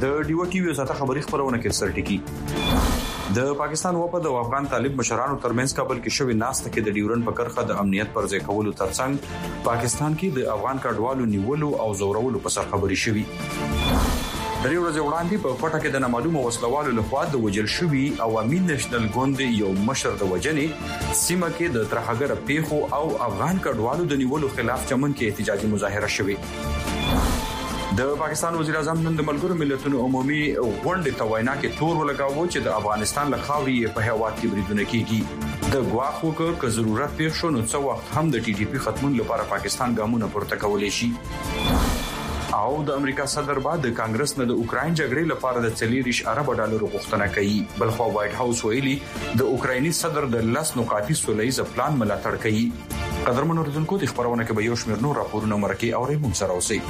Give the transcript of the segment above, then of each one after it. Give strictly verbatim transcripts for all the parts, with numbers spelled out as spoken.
د ډیو ټي وی ساته خبري خبرونه کې سرټکی د پاکستان وپد او افغان طالب مشرانو ترمنځ کابل کې شوې ناسته کې د ډیورن په کرخه د امنیت پر ځای کولو ترڅنګ پاکستان کې د افغان کډوالو نیولو او زورولو په سر خبري شوې درې ورځې وړاندې په پټه کې د نامعلومه وسلوالو لخوا د وجل شوی عوامي نېشنل ګوند یو مشر د وجنې سیمه کې د ترهګر پیښو او افغان کډوالو د نیولو خلاف چمن کې احتجاجي مظاهره شوې د پاکستان وزیر اعظم نن د ملګرو ملتونو عمومي غونډې ته وینا کې تور ولګاوه چې د افغانستان له خاورې په هیواد کې بریدونه کیږي د غواخو که ضرورت پیښ شو نو څو وخت هم د ټي ټي پی ختمون لپاره پاکستان ګامونه پورته کولای شي او د امریکا صدر بعد د کانګرس نه د اوکرين جګړې لپاره د چلیریش ارب ډالر غوښتنه کوي بلخو وایټ هاوس ویلي د اوکرایني صدر د لاس نقاطي سولېز پلان ملاتړ کوي قدرمن اوریدونکو د خبرونه کې به یو شمېر نور راپورونه مرکي او ریمون سره اوسئ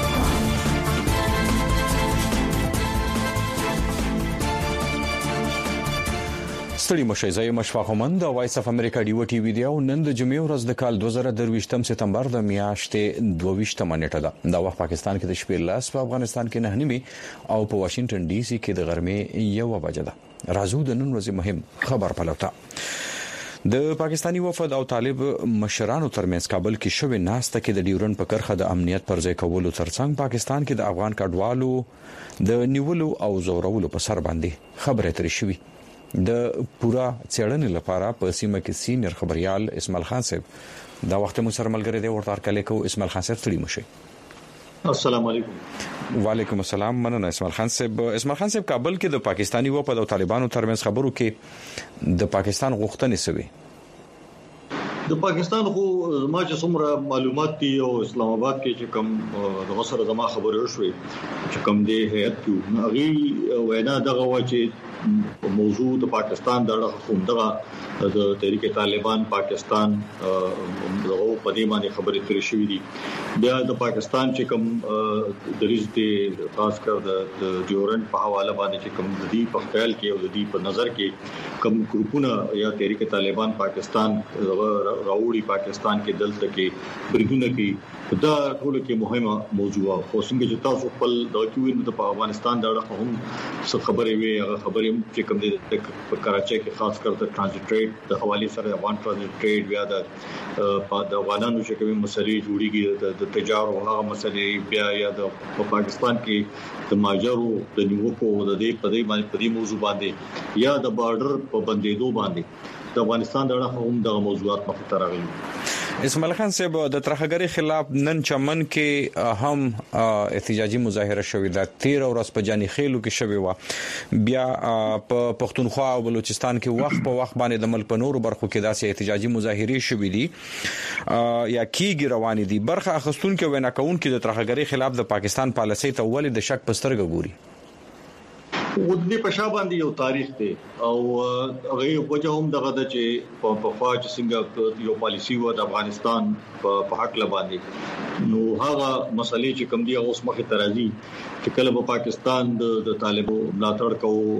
ستړي مشه زای مشفق همند د وایس اف امریکا ډیو ټي وی دی او نن د جمعې ورځ د کال دوه زره درویشتم سپتمبر د میاشتې دوه ویشتمه نیټه ده د وخت پاکستان کې د شپې لاس په افغانستان کې نه نیمه او په واشنگټن ډي سي کې د غرمې یو بجه ده راځو د نن ورځې مهم خبر پلوته د پاکستانی وفد او طالب مشرانو ترمنځ کابل کې شوې ناسته کې د ډیورن په کرخه د امنیت پر ځای کولو ترڅنګ پاکستان کې د افغان کډوالو د نیولو او زورولو په سر باندې خبره ترې شوې د پورا چړنې لپاره په سیمه کې سینیئر خبريال اسماعیل خان صاحب دا وخت مو سره ملګری دی ورته کله کو اسماعیل خان صاحب ستړي مشه السلام علیکم وعلیکم السلام مننه اسماعیل خان صاحب اسماعیل خان صاحب کابل کې د پاکستانی وپد او طالبانو ترمنځ خبرو کې د پاکستان غوښتنې سوي د پاکستان خو ما چې څومره معلومات دي او اسلام آباد کې چې کوم د غسر زما خبرې وشوي چې کوم دی هيئت کې هغه وینا دغه و چې موضوع د پاکستان دغه خوندغه د تحریک طالبان پاکستان دغه په دې باندې خبرې ترې شوې دي بیا د پاکستان چې کوم د ریزته خاص کر د ډیورن په حواله باندې چې کوم د دې په خیال کې او د دې په نظر کې کوم ګروپونه یا تحریک طالبان پاکستان راوړي پاکستان کې دلته کې بریدونه کې دا ټول کې مهمه موضوع او څنګه چې تاسو خپل د کیوین د افغانستان دغه هم څه خبرې وي هغه خبرې چې کوم د په کراچۍ کې خاص کر د ټرانزیټ ټریډ د حواله سره افغان ټرانزیټ ټریډ بیا د د افغانانو چې کوم مسلې جوړیږي د تجارت او هغه مسلې بیا یا د پاکستان کې د ماجرو د نیوکو د دې په دې باندې په دې موضوع باندې یا د بارډر په بندیدو باندې د افغانستان دغه هم د موضوعات مخ ته راغلي اسماعیل خان صاحب د ترهګری خلاف نن چمن کې هم احتجاجي مظاهره شوې ده تیر ورځ په جاني خېلو کې شوې و بیا په پښتونخوا او بلوچستان کې وخت په وخت باندې د ملک په نورو برخو کې داسې احتجاجي مظاهره شوې دي یا کیږي روانې دي برخه اخستونکو وینا کوونکو د ترهګری خلاف د پاکستان پالیسي ته ولې د شک پسترګ ګوري ودې په شابه باندې یو تاریخ دی او هغه وجه هم دغه د چې په فاج څنګه یو پالیسی و د افغانستان په حق لباندې نو هغه مسلې چې کوم دی اوس مخه ترازی چې کله په پاکستان د طالبو ملاتړ کوو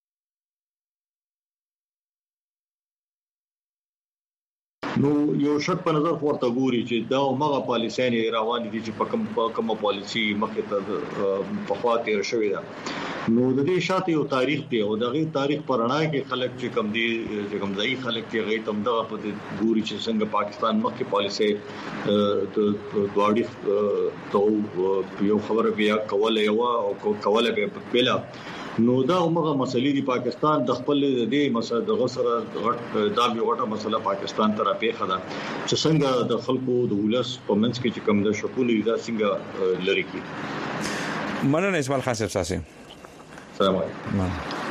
نو یو شک په نظر ورته ګوري چې دا هغه پالیسي نه روان دي چې په کوم کوم پالیسي مخه ته په خاطر شوې ده نو د دې شاته یو تاریخ دی او دغه تاریخ پرانا کې خلک چې کم دي چې کم ځای خلک چې غي تم دغه په ګوري چې څنګه پاکستان مخکې پالیسي د دواړي ته یو خبره بیا کوله یو او کوله به پیلا نو دا هغه مسلې دی پاکستان د خپل دې مسله د غسر غټ دا به غټه مسله پاکستان ته راپېښه ده چې څنګه د خلکو د ولس په منځ کې چې کم د شکول دا څنګه لري کی مننه اسماعیل خان صاحب ساسي السلام علیکم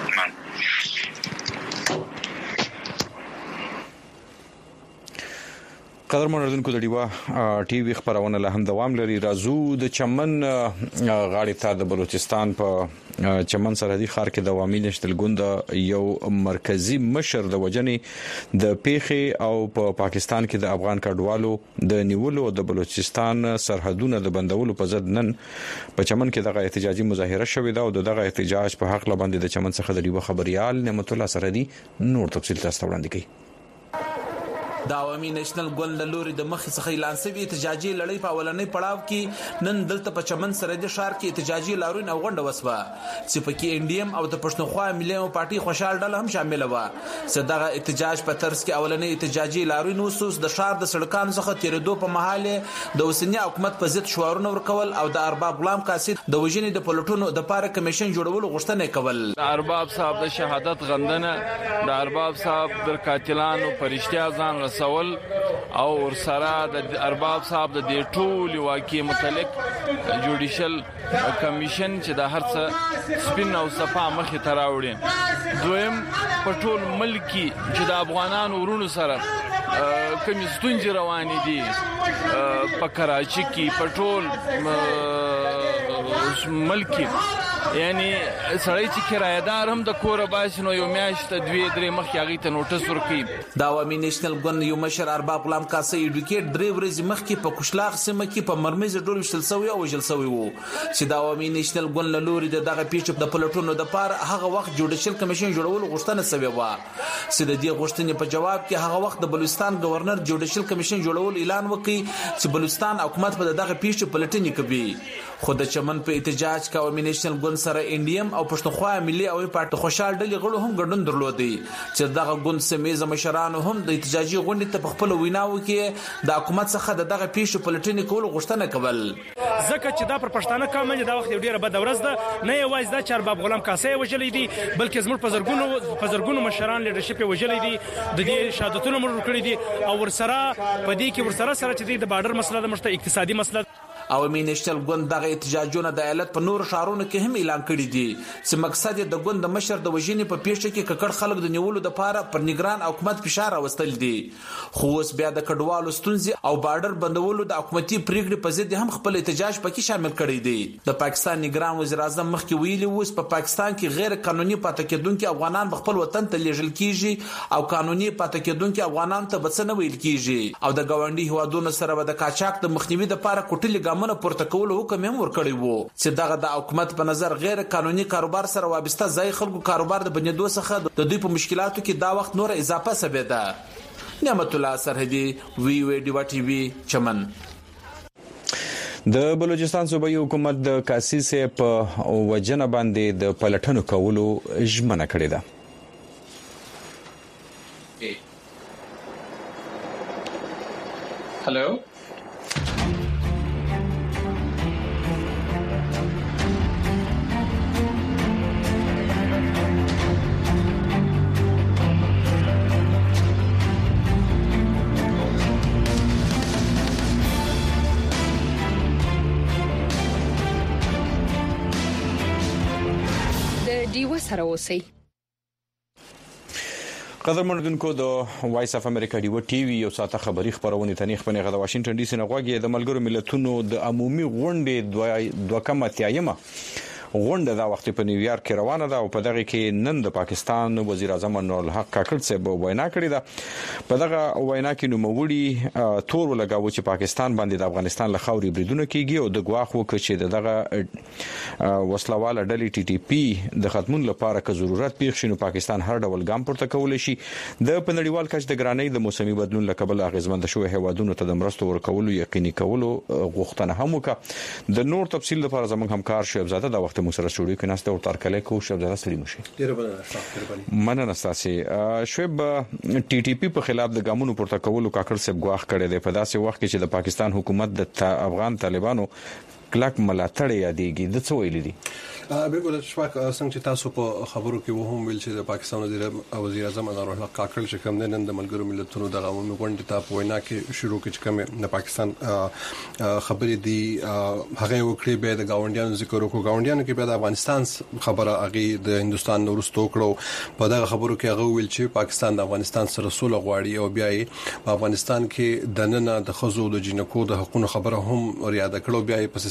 قدر منردونکو د ډیوا ټي وی خبرونه له هم دوام لري راځو د چمن غاړې ته د بلوچستان په چمن سرحدي ښار کې د عوامي نېشنل ګوند یو مرکزی مشر د وجنې د پیښې او په پاکستان کې د افغان کډوالو د نیولو د بلوچستان سرحدونو د بندولو په ضد نن په چمن کې دغه احتجاجي مظاهره شوې ده او دغه احتجاج په حق لباندې د چمن څخه د ډیوا خبريال نعمت الله سرحدي نور تفصیل تاسو وړاندې کوي د عوامي نېشنل ګوند له لوري د مخ څخه اعلان شوی احتجاجي لړۍ په اولنۍ پړاو کې نن دلته په چمن سرحدي ښار کې احتجاجي لاروی او غونډه وسوه چې پکې ان ډي ام او د پښتونخوا ملي پارټي خوشحال ډله هم شامل و. صدغه احتجاج په ترڅ کې اولنۍ احتجاجي لاروی نوسوس د ښار د سړکانو څخه تیرېدو په محل د اوسنی حکومت په ضد شعارونه ورکول او د ارباب غلام قاصد د وژنې د پلټونو د پاره کمیشن جوړولو غوښتنه کول. ارباب صاحب د شهادت غندنه د ارباب صاحب د قاتلانو پرشتیا ځان رسول او ورسره د ارباب صاحب د دې ټول واقعي متعلق جوډیشل کمیشن چې د هر څه سپین او صفا مخې ته راوړي. دویم په ټول ملک چې د افغانانو ورونو سره کومې ستونزې روانې دي په کراچي کې په ټول ملک یعنی سړی چې کرایدار هم د کور باسي نو یو میاشت دوی درې مخکې هغه ته نوټس ورکړي. د عوامي نېشنل ګوند یو مشر ارباب غلام قاصد ایډوکیټ درې ورځې مخکې په کوشلاغ سیمه کې په مرمز ډول وشتل سوی او وژل سوی وو چې د عوامي نېشنل ګوند له لوري دغه پیښې د پلټونو د پاره هغه وخت جوډیشل کمیشن جوړول غوښتنه سوی و چې د دې غوښتنې په جواب کې هغه وخت د بلوچستان گورنر جوډیشل کمیشن جوړول اعلان وکړي چې بلوچستان حکومت په دغه پیښې پلټنې کوي. خو د چمن په احتجاج کې عوامي نېشنل ګوند سره ان ډي ام او پښتونخوا ملي او پارټي خوشحال ډلې غړو هم ګډون درلودي چې دغه ګوند سمیزه مشرانو هم د احتجاجي غونډې ته په خپل ویناو کې د حکومت څخه دغه پیښې پلټنې کول غوښتنه کول. ځکه چې دا پر پښتانه قوم باندې دا وخت ډیره بد ورځ ده، نه یوازې دا چې ارباب غلام قاصد وژلې دي بلکې زموږ په زرګونو په زرګونو مشران لیډرشپ وژلې دي، د دې شهادتونه مړ کړی دي او ورسره په دې کې ورسره سره چې د بارډر مسله د مشته اقتصادي مسله. عوامي نېشنل ګوند دغه احتجاجونه د ایالت په نور ښارونو کې هم اعلان کړي دي چې مقصد یې د ګوند د مشر د وژنې په پیښه کې ککړ خلک د نیولو لپاره پر نگران حکومت فشار راوستل دي. خو اوس بیا د کډوالو ستونزې او بارډر بندولو د حکومتي پریکړې په ضد هم خپل احتجاج پکې شامل کړي دي. د پاکستان نگران وزیر اعظم مخکې ویلي اوس په پاکستان کې غیر قانوني پاتې کېدونکو افغانان خپل وطن ته لیږل کیږي او قانوني پاتې کېدونکو افغانان ته بڅنه ویل کیږي او د ګاونډي هوادونو سره د قاچاق د مخنیوي لپاره کوټلې ګامونه پورته کول حکم هم ورکړی وو چې دغه د حکومت په نظر غیر قانوني کاروبار سره وابسته ځای خلکو کاروبار د بنیادو څخه د دوی په مشکلاتو کې دا وخت نور اضافه سبب ده. نعمت الله سرحدي وی وی ډیوا ټي وی چمن. د بلوچستان صوبایي حکومت د کاسي سه په وجنه باندې د پلټنو کولو ژمنه کړې ده. هلو دیو سره اوسئ. قدرمنونکو د وایس اف امریکا ډیو ټي وی یو ساته خبری خبرونه تنې خپنه غدا واشنگټن ډي سي نه غواګي د ملګرو ملتونو د عمومي غونډې دوه کم اتیایمه غونډه دا وخت په نیویارک کې روانه ده او په دغه کې نن د پاکستان وزیر اعظم انور الحق کاکړ صاحب وینا کړې ده. په دغه وینا کې نو موري تور لګاوه چې پاکستان باندې د افغانستان له خاوري بریدونه کیږي او د غواخ وکړي چې دغه وسلواله ډلې ټي ټي پی د ختمون لپاره که ضرورت پیښ شي پاکستان هر ډول ګام پورته کول شي. د پنړیوال کچ د ګرانۍ د موسمي بدلون لکبل اغیزمند شوی هوادونو ته د مرستو ورکولو یقیني کولو غوښتنه هم وکړه. د نور تفصیل لپاره زموږ همکار شعیب زاده د وخت مو سره شوړی کې ناسته ورته کله کو شعیب زاده سړي مشي ډیره مننه تاسو. شعیب ټي ټي پی په خلاف د ګامونو پورته کولو کاکړ صاحب غواخ کړی دی په داسې وخت کې چې د پاکستان حکومت د افغان طالبانو کلک ملاتړ یادېږي د څه ویل دي؟ بالکل شپږ څنګه چې تاسو په خبرو کې وهم ویل چې د پاکستان وزیر وزیر اعظم انور الحق کاکړ چې کوم نن د ملګرو ملتونو د عمومي غونډې ته په وینا کې شروع کې چې کوم د پاکستان خبرې دي هغه وکړي به د گاونډیانو ذکر وکړو گاونډیانو کې به د افغانستان خبره هغه د هندستان نورستو کړو. په دغه خبرو کې هغه ویل چې پاکستان د افغانستان سره سوله غواړي او بیا په افغانستان کې د نن د خزو د جنکو د حقوقو خبره هم ریاده کړو. بیا په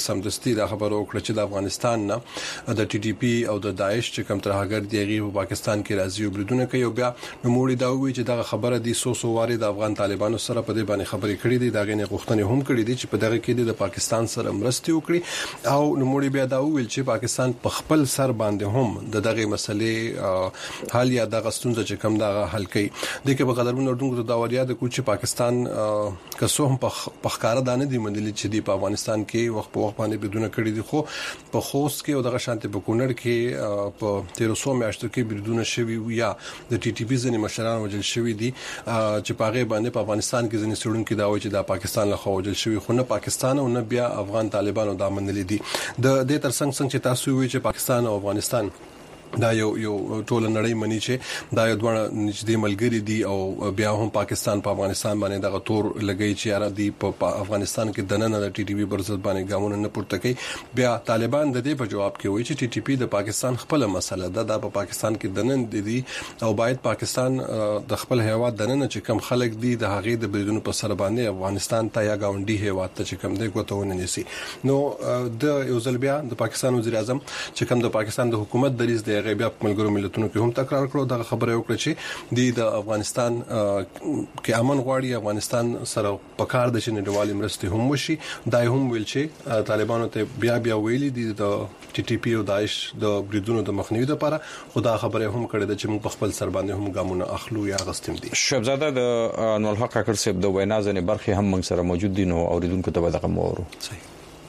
سمدستي د خبرو کړ چې د افغانستان نه د ټي ټي پی او د داعش چې کوم ترهګر دی غي په پاکستان کې راځي او بریدونه کوي او بیا نوموړي دا وایي چې دا خبره دي سو سو واري د افغان طالبانو سره په دې باندې خبرې کړې دي دا غنې غوښتنې هم کړې دي چې په دغه کې د پاکستان سره مرستي وکړي او نوموړي بیا دا ویل چې پاکستان په خپل سر باندې هم د دغه مسلې حل یا دغه ستونزه چې کوم دغه حل کوي د کې په قدرمن اردوغو د داوریا د کوچ پاکستان کسو هم په ښکارا دانه دي مندلي چې دی په افغانستان کې وخت په وخت باندې بدونه کړی دي خو په خوست کې او دغه شانتي په کونړ کې په تیرو سو میاشتو کې بدونه شوی یا د ټي ټي پی ځنې مشران وجل شوی دي چې په هغه باندې په افغانستان کې ځنې سړونکو دا وایي چې د پاکستان له خوا وجل شوی خو نه پاکستان او نه بیا افغان طالبانو دا منلي دي د دې ترڅنګ څنګه چې تاسو وایي چې پاکستان او افغانستان دا یو یو ټول نړۍ مني چې دا یو دوه نږدې ملګری دي او بیا هم پاکستان په افغانستان باندې دغه تور لګی چې را دي په افغانستان کې د نن د ټي ټي پی برزت باندې ګامونه نه پورته کوي بیا طالبان د دې په جواب کې وایي چې ټي ټي پی د پاکستان خپل مسله ده د پاکستان کې د نن دي او باید پاکستان د خپل هیواد د نن چې کم خلک دي د هغه د بریدونو په سر باندې افغانستان ته یا گاونډي هیواد ته چې کم دی کوتهونه نيسي نو د یو ځل بیا د پاکستان وزیر اعظم چې کم د پاکستان د حکومت دریز دی بیا ملګرو ملتونو کې هم تکرار کړو دا خبره وکړه چې د افغانستان کې امن غواړي افغانستان سره پکار د شنډوالي مرستې هم وشي دا هم ویل چې طالبانو ته بیا بیا ویلي دي د ټي ټي پی او داعش د بریدونو د مخنیوي لپاره خدا خبره هم کړې ده چې موږ په خپل سر باندې هم ګامونه اخلو یا غستم دي شهزاده د انور الحق کاکړ صاحب د وینا ځنې برخه هم موږ سره موجود دي نو اوریدونکو ته دغه مورو صحیح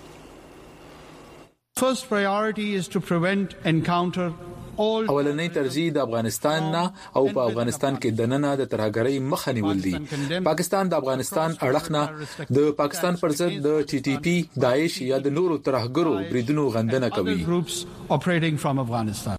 First priority is to prevent encounter اولنۍ ترجیح د افغانستان نه او په افغانستان کې د نننه د ترهګرۍ مخه نیول دي پاکستان د افغانستان اړخ نه د پاکستان پر ضد د ټي ټي پی داعش یا د نورو ترهګرو بریدونو غندنه کوي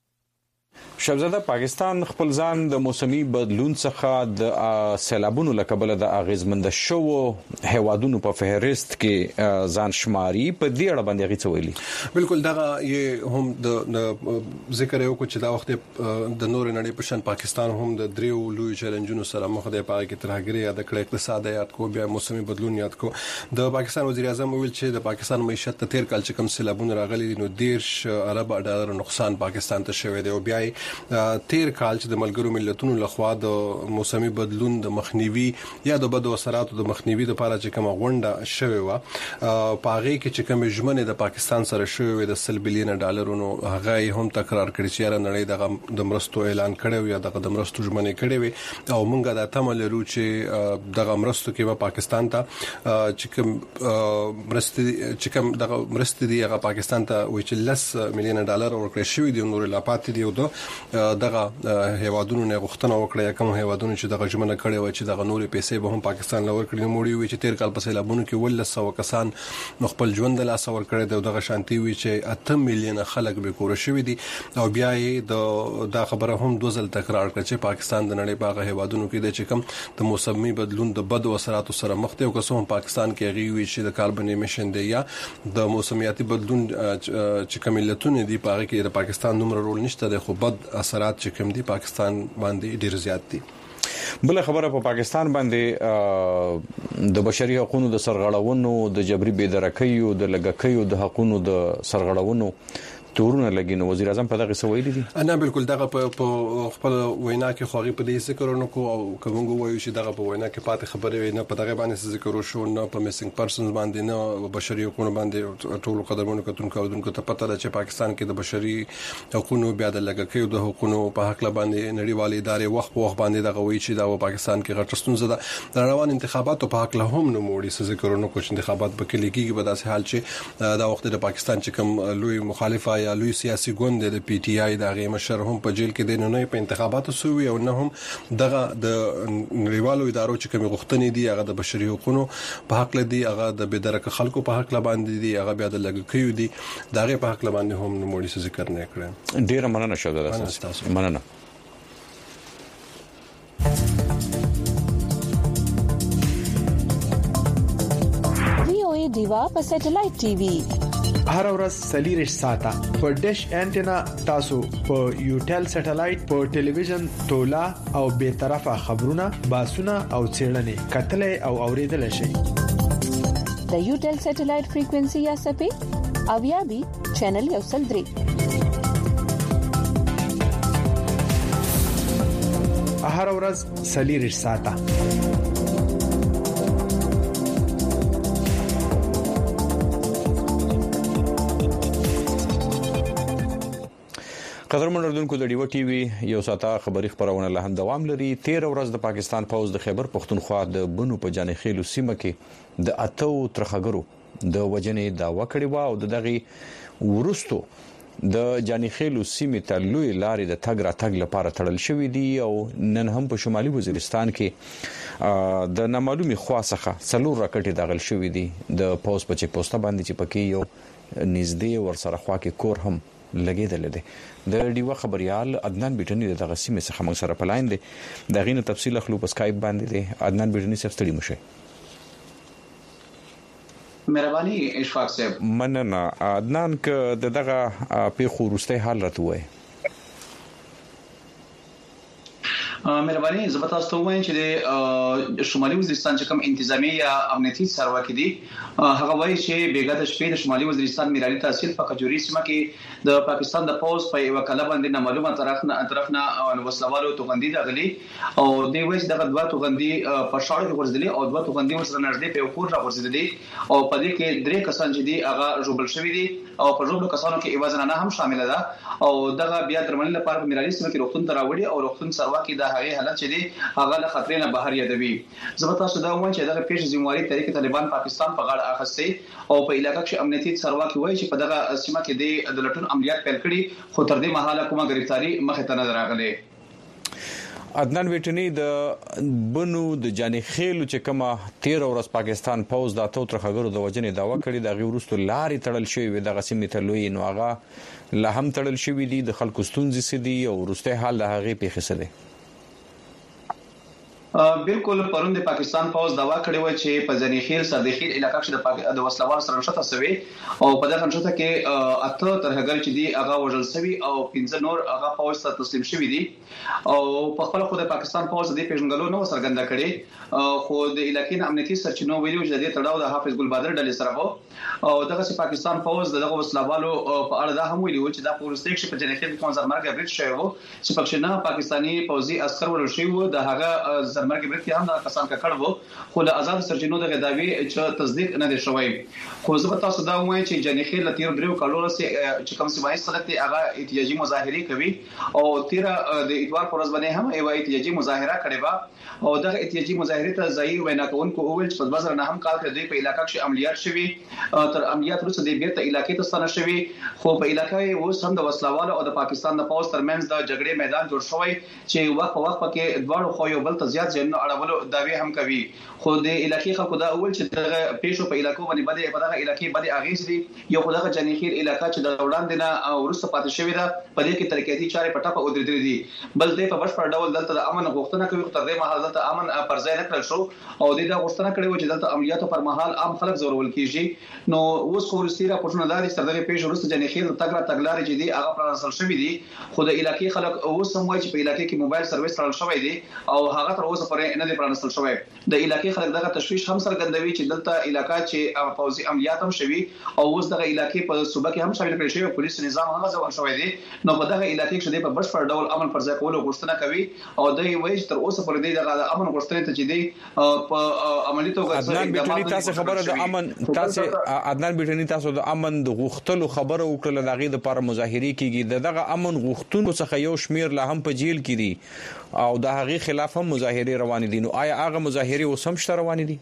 شهزاده پاکستان خپل ځان د موسمي بدلون څخه د سیلابونو لکبل د اغیزمند شو هوادونو په فهرست کې ځان شماري په دې اړه باندې غي څویلي بالکل دا یې هم د ذکر یو کو چې دا وخت د نور نړۍ په شان پاکستان هم د دریو لوی چیلنجونو سره مخ دی په کې ترهګری یا د کړه اقتصاد یاد کو بیا موسمي بدلون یاد کو د پاکستان وزیر اعظم ویل چې د پاکستان معیشت ته تیر کال چې کوم سیلابونه راغلي نو دیرش ارب ډالر نقصان پاکستان ته شوی دی او بیا تیر کال چې د ملګرو ملتونو لخوا د موسمي بدلون د مخنیوي یا د بدو اثراتو د مخنیوي لپاره چې کومه غونډه شوې و په هغه کې چې کوم ژمنه د پاکستان سره شوې د سل بلین ډالرونو هغه هم تکرار کړی چې نړۍ د مرستو اعلان کړو یا د مرستو ژمنه کړې وي او مونږه د تمل لرو چې د مرستو کې په پاکستان ته چې کوم مرستې چې کوم د مرستې دی هغه پاکستان ته وایي چې لس میلیون ډالر ورکړل شوی دی نور لا پاتې دی او دغه هیوادونو نه غوښتنه وکړه کوم هیوادونو چې دغه ژمنه کړې و چې دغه نورې پیسې به هم پاکستان لور کړی موړي وي چې تیر کال په سیلابونو کې ول سو کسان خپل ژوند له اسور کړی دغه شانتي وي چې اته میلیون خلک به کور شوي دي او بیا یې د خبره هم دوزل تکرار کړ چې پاکستان د نړۍ په هیوادونو کې د چکم د موسمي بدلون د بد اثراتو سره مخ دی او که څوم پاکستان کې غوي وي چې د کاربن امیشن دی یا د موسمیاتي بدلون چې کوملتونه دي په هغه کې د پاکستان نومره رول نشته د خو بد اثرات چې کوم دي پاکستان باندې ډیر زیات دي بل خبره په پاکستان باندې د بشري حقوقو د سرغړونو د جبري بېدرکۍ او د لګکۍ د حقوقو د سرغړونو تورونه لګینو وزیر اعظم په دغه سویل دي انا بالکل دغه په خپل وینا کې خوغي په دې ذکر ورنکو او کومو وایو چې دغه په وینا کې پاتې خبره وینا په دغه باندې ذکر وشو نه په میسنګ پرسنز باندې نه بشري حقوقو باندې ټول قدمونو کتونکو دونکو ته پته ده چې پاکستان کې د بشري حقوقو بیا د لګکۍ د حقوقو په حق باندې نړیوالې ادارې وخت په وخت باندې دغه وایي چې دا پاکستان کې غټ ستونزه ده روان انتخاباتو په حق له هم نو موړي ذکر ورنکو چې انتخابات به کې لګيږي په داسې حال چې دا وخت د پاکستان چې کوم لوی مخالفه یا لوی سیاسي ګوند د پی ټی آی د غي مشر هم په جیل کې د نه په انتخاباتو سوي او نه هم دغه د نړیوالو ادارو چې کوم غوښتنې دي هغه د بشري حقوقو په حق لدی هغه د بيدرک خلکو په حق باندې دي هغه بیا د لګکیو دي دغه په حق باندې هم نوموړي ذکر نه کړم ډیر مننه شو دا مننه وی او ای دیوا په سټلایټ ټي وي هر ورځ سلیریش ساته په ډیش انټینا تاسو په یوټل سټلایټ په ټلویزیون تولا او به طرفه خبرونه باسونه او چیرنې کتلې او اوریدل شي د یوټل سټلایټ فریکوئنسي یا سپې او یا بي چینل یو سل درې. هر ورځ سلیریش ساته قدرمن اردوونکو د ډیو ټي وي یو ساته خبري خبرونه له هم دوام لري. تیر ورځ د پاکستان فوج د خیبر پختونخوا د بنو په جانې خېلو سیمه کې د اتو ترخګرو د وجنې داوا کړې و او دغه ورستو د جانې خېلو سیمه ته لوی لارې د تګ را تګ لپاره تړل شوې دي او نن هم په شمالي وزیرستان کې د نامعلومي خواصخه څلور راکټې داخل شوې دي د پوس په چک پوسټه باندې چې پکې یو نږدې ورسره خوا کې کور هم لګیدل دي. د ډیو خبريال عدنان بیٹنی دغه سیمه څخه موږ سره پلاین دي د غینو تفصیل خلو په اسکایپ باندې دي. عدنان بیٹنی صاحب ستړي مشه. مهرباني اشفاق صاحب. مننه عدنان ک دغه په خورسته حال راته مهرباني زه تاسو ته وایم چې د شمالي وزیرستان چې کوم انتظامی یا امنیتي سروه کې دي هغه وایي چې بیګا د شپې د شمالي وزیرستان میرالي تحصیل په کجوري سیمه کې د پاکستان د پوز په یو کله باندې نامعلومه طرفنه طرفنه وسلوالو توغندي دغلي او دوی وایي چې دغه دوه توغندي په شاړو کې ورزدلي او دوه توغندي ورسره نږدې په کور را ورزدلي او په دې کې درې کسان چې دي هغه جوړل شوی دي او په جوړو کسانو کې ایوازنانه هم شامل ده او دغه بیا درمل لپاره په میرالي سیمه کې روغتون تراوړي او روغتون سروه کې د هغه حالت چې دي هغه له خطرې نه بهر یادوي. زه تاسو دا وایم چې دغه پیښ ذمہواری طریق طالبان پاکستان په غاړه اخیسته او په علاقې کې امنیتي سروه کې وایي چې په دغه سیمه کې د لټون عملیات پیل کړي خو تر دې مهاله کومه گرفتاری مخه ته نه راغله. عدنان ویټنی د بنو د جانې خېلو چې کومه تیر ورځ پاکستان فوج د اتو ترخګرو د وجنې داوا کړی د غوړستو لارې تړل شوی و د غسیمې ته لوی نو هغه لا هم تړل شوی دي د خلکو ستونزې سدي او ورسته حال د هغه پیښه سده. بالکل پرون د پاکستان فوج داوا کړی و چې په ځنیخیل سردخیل علاقې کې د وسلوال سره نشته سوي او په دغه نشته کې اته ترهګر چې دي هغه وژل سوي او پنځه نور هغه فوج ته تسلیم شوي دي او په خپل خو د پاکستان فوج د پیژنګلو نو سرګنده کړي خو د علاقې امنیتي سرچینو ویلو چې د تړاو د حافظ ګل بدر ډلې سره وو او دغه چې پاکستان فوج دغه وسلوالو په اړه دا هم ویلو چې دا پولیسټیک په جنیخیل کې کوم ځرمرګ برید شوی وو چې پښینه پاکستانی فوجي عسكر ورل شوی وو د هغه مرګ برید هم دا کسان کا کړو خو له آزاد سرچینو د غداوی چې تصدیق نه دي شوی. خو زه تاسو دا وایم چې جنیخیل لتیر دریو کالو سره چې کوم سیمایي سره هغه احتجاجي مظاهره کوي او تیر د اتوار پر ورځ باندې هم یو احتجاجي مظاهره کړې و او دغه احتجاجي مظاهره ته ځای وینا کوونکو اول چې په بازار نه هم کال کې په علاقې کې عملیات شوي تر عملیات وروسته د بیرته علاقې ته ستنه شوي خو په علاقې اوس هم د وسلوالو او د پاکستان د پوز ترمنځ د جګړې میدان جوړ شوی چې وخت په وخت کې دواړو خو یو بل ته زیات ځنه اړولو داوی هم کوي خو د علاقې خلکو دا اول چې دغه پیښو په علاقو باندې بده په دغه علاقې باندې اغیز دي یو خدغه جنیخیل علاقې چې د وړاندې نه ورسته پاتې شوی ده په دې کې ترکیاتي چارې پټه په ودرېدل دي بل دې په بشپړ ډول دلته د امن غوښتنه کوي تر دې مهال دلته امن پر ځای نه کړل شو او دې دا غوښتنه کړې و چې دلته عملیاتو پر مهال عام خلک زورول کیږي نو اوس خو ورستیرا پښتون داري تر دغه پیښو ورسته جنیخیل تګړه تګلارې چې دي هغه پرانسل شوی دي خو د علاقې خلک اوس هم وایي چې په علاقې کې موبایل سرویس تړل شوی دی او هغه تر اوسه پورې نه دی پرانسل شوی. د علاقې خلک دغه تشویش هم څرګندوي چې دلته علاقې چې فوزي عملیات هم شوي او اوس دغه علاقې په صوبه کې هم شامل کړي شوی پولیس نظام هغه ځوان شوی دی نو په دغه علاقې کې د په بشپړ ډول امن پر ځای کولو غوښتنه کوي او دوی وایي چې تر اوسه پورې دغه امن غوښتنه ته چې دی په عملي توګه عدنان بیٹنی تاسو خبره د امن تاسو عدنان بیٹنی تاسو د امن د غوښتلو خبره وکړه لغې د لپاره مظاهره کیږي دغه امن غوښتونکو څخه یو شمیر لا هم په جیل کې دي او د هغې خلاف هم مظاهره روان دي نو آیا هغه مظاهره وسم شته روان دي؟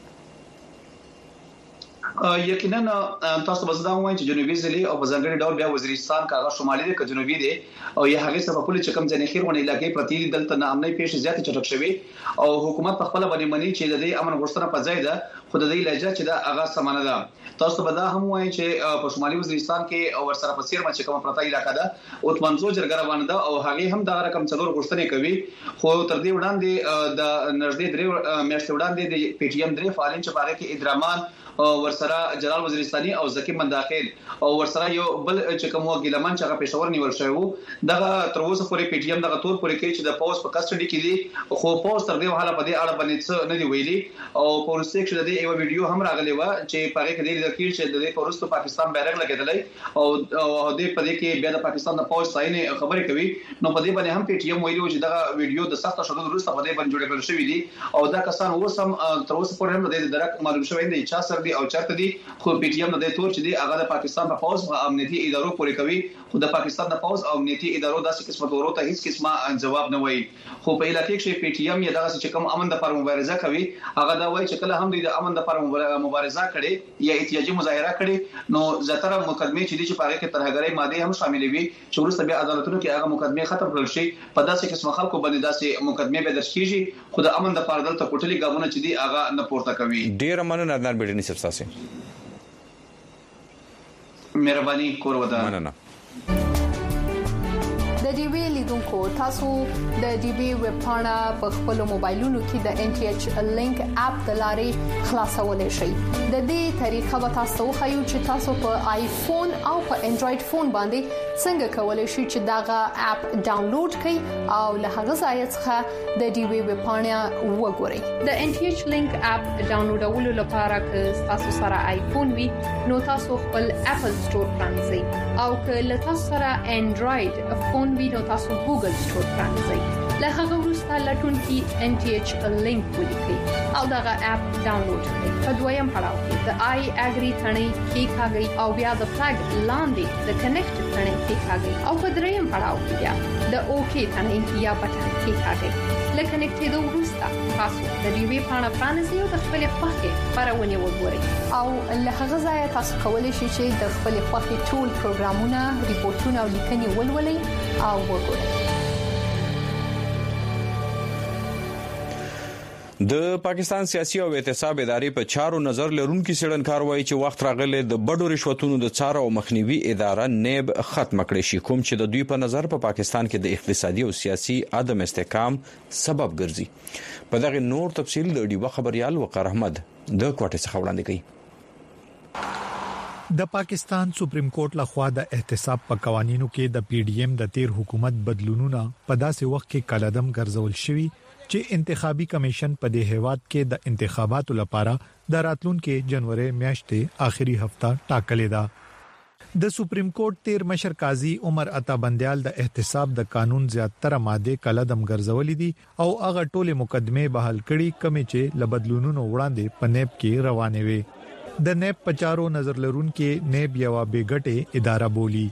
یقینا تاسو به زده وایم چې جنوبي ځلې او بزنګړي ډول بیا وزیرستان کاغه شمالي دی که جنوبي دی او یا هغه سبب په چې کم ځنې خیر ونه علاقې پرتی دلته نه امني پیښې زیات چټک شوي او حکومت په خپل باندې مني چې د دې امن غوښتنه په ځای ده خو د دې لهجه چې دا هغه سمانه ده. تاسو به دا هم وایي چې په شمالي وزیرستان کې او ورسره په سیر چې کوم پرتا علاقې ده او منځو جرګه روانه ده او هغه هم دا رقم څلور غوښتنې کوي خو تر دې وړاندې د نږدې درې میاشتې وړاندې د پی ټی ایم درې فعالین چې باغ کې ادرامان ورسره جلال وزیرستاني او زکی منداخیل او ورسره یو بل چې کوم ګیلمان چې هغه پېښور نیول شوی وو دغه تر اوسه پورې پی ټی ایم دغه تور پورې کې چې د پوز په کسټډي کې دي خو پوز تر دې حاله په دې اړه باندې څه نه دی ویلي او پولیس کې د دې کې یو ویډیو هم راغلی و چې پاره کې د ذکر چې د پروستو پاکستان بیرغ لګیدلی او د پدې کې بیا د پاکستان د پوز ساين خبرې کوي نو په دې باندې هم پی ټی ایم ویلو چې دا ویډیو د سخت شدت وروسته په دې باندې جوړ کړل شوی دی او دا کسان اوسم تر اوسه پورې هم د درک معلوم شوی دی چې سر دی او چرته دی خو پی ټی ایم د تور چې دی هغه د پاکستان په پوز او امنیتي ادارو پورې کوي خو د پاکستان د پوز او امنیتي ادارو داسې قسمت ورته هیڅ قسمه جواب نه وایي خو په علاقې کې پی ټی ایم یا دغه چې کوم امن د پر مبارزه کوي هغه دا وایي چې کله هم د امن د پر مبارزه کړي یا احتجاجي مظاهره کړي نو زیاتره مقدمه چې دي چې پاره کې ترهګرۍ ماده هم شامل وي چې ورسته بیا عدالتونو کې هغه مقدمه ختم کړل شي په داسې قسم خلکو باندې داسې مقدمه به درج کیږي خو د امن د پر دلته کوټلي ګامونه چې دي هغه نه پورته کوي ډیر مننه ادنان بیډنی صاحب تاسو مهرباني کور ودا مننه د ډي وی لیدونکو تاسو د ډي وی ویب پاڼه په خپل موبایلونو کې د ان ټي ایچ لینک اپ د لارې خلاصولای شئ د دې طریقه به تاسو خو چې تاسو په آیفون او په انډراید فون باندې څنګه کولای شئ چې داغه اپ ډاونلوډ کړئ او له هغه ځای څخه د ډي وی ویب پاڼه وګورئ د ان ټي ایچ لینک اپ ډاونلوډولو لپاره که تاسو سره آیفون وي نو تاسو خپل اپل سٹور پرانځئ او که له تاسو سره انډراید فون وي نو تاسو ګوګل سٹور پرانځئ له هغه وروسته لټون کې ان ټي ایچ لینک ولیکئ او دغه اپ ډاونلوډ کړئ په دویم پړاو کې د آی اګری ثنې کې کاږي او بیا د فلګ لاندې د کنیکټ ثنې کې کاږي او په دریم پړاو کې بیا د اوکی ثنې یا بټن کې کاږي لکه کنیکټ د وروسته تاسو د ډي وی پاڼه پرانیزئ او د خپل خوښه خبرونه وګورئ او له هغه ځای تاسو کولی شئ چې د خپل خوښه ټول پروګرامونه ریپورتونه او لیکنې ولولئ او وګورئ د پاکستان سیاسي او احتساب ادارې په چارو نظر لرونکو سړنکار وایي چې وخت راغلی د بډو رشوتونو د څار او مخنیوي اداره نیب ختم کړي شي کوم چې د دوی په نظر په پا پاکستان کې د اقتصادي او سیاسي عدم استحکام سبب ګرځي په دغه نور تفصیل د ډیوه خبريال وقار احمد د کوټه څخه وړاندې کوي د پاکستان سپریم کورټ لخوا د احتساب په قوانینو کې د پی ډی ایم د تیر حکومت بدلونونه په داسې وخت کې کلدم ګرځول شوی چې انتخابي کمیشن په دې هیواد کې د انتخاباتو لپاره د راتلونکو جنوري میاشتې آخري هفته ټاکلې ده د سپریم کورټ تیر مشر قاضي عمر عطا بندیال د احتساب د قانون زیاتره ماده کلدم ګرځولې دي او هغه ټوله مقدمه بحال کړي کمې چې لبدلونونو وړاندې په نیب کې روانې وي د نیب پچارو نظر لرونکو نیب یو بیګټه اداره بولی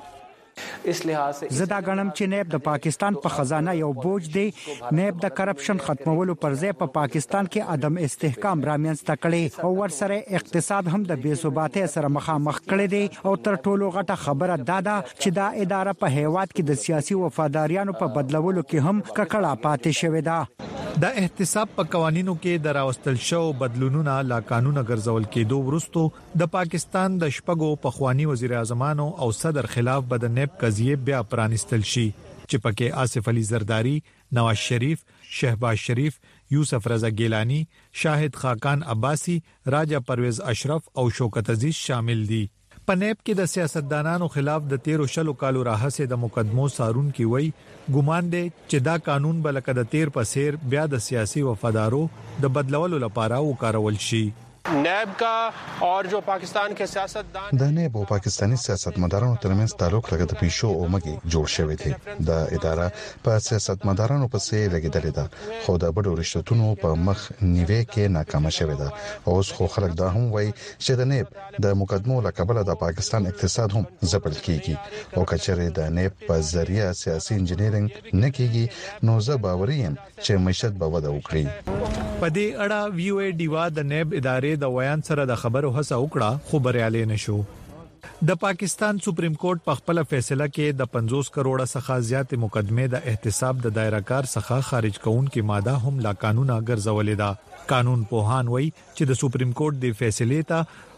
اس لحاظ سے زدا غنم چې نیب د پاکستان په خزانه یو بوج دی نیب د کرپشن ختمولو پر ځای په پاکستان کې عدم استحکام رامنځته کړي او ورسره اقتصاد هم د بے ثباتۍ سره مخامخ کړي دي او تر ټولو غټه خبره دادا چې دا اداره په هیواد کې د سیاسي وفاداریانو په بدلولو کې هم ککړه پاتې شوې ده د احتساب په قوانینو کې دراوستل شو بدلونونه لا قانون ګرځول کېدو ورستو د پاکستان د شپږو پخوانی وزیر اعظمانو او صدر خلاف بدنیب قضیه بیا پرانستل شي چې پکې آصف علي زرداری، نواز شریف، شهباز شریف، یوسف رضا گیلانی، شاهد خاقان عباسی، راجا پرویز اشرف او شوکت عزیز شامل دي پنیب کې د سیاستدانانو خلاف د تیر شلو کالو راهسه د مقدمو سارون کی وای ګومان دی چې دا قانون بلکې د تیر پسیر بیا د سیاسي وفادارو د بدلولو لپاره وکارول شي نیب کا اور جو پاکستان کے سیاستدان د نیب او پاکستانی سیاستمدارانو ترمنځ تعلق لکه د پیشو او مګي جوړ شوی دی د اداره په سیاستمدارانو پسې لګیدلې ده خو د بډو رشتونو په مخ نیوي کې ناکامه شوی ده اوس خو خلک دا هم وایي چې د نیب د مقدمو لقبله د پاکستان اقتصاد هم ځپل کیږي او کچره د نیب په ذریعہ سیاسي انجینرینګ نه کیږي نو زه باوري یم چې معیشت به وده وکړي په دې اړه ویو ای ډیوا د نیب ادارې د ویان سره د خبرو هڅه وکړه خو بریالي نشو د پاکستان سپریم کورټ په خپل فیصله کې د پنځوس کروڑه څخه زیات مقدمه د احتساب د دایره کار څخه خارج کونکي ماده هم لا قانونا ګرځولې ده قانون پوهان وایي چې د سپریم کورټ د فیصلې ته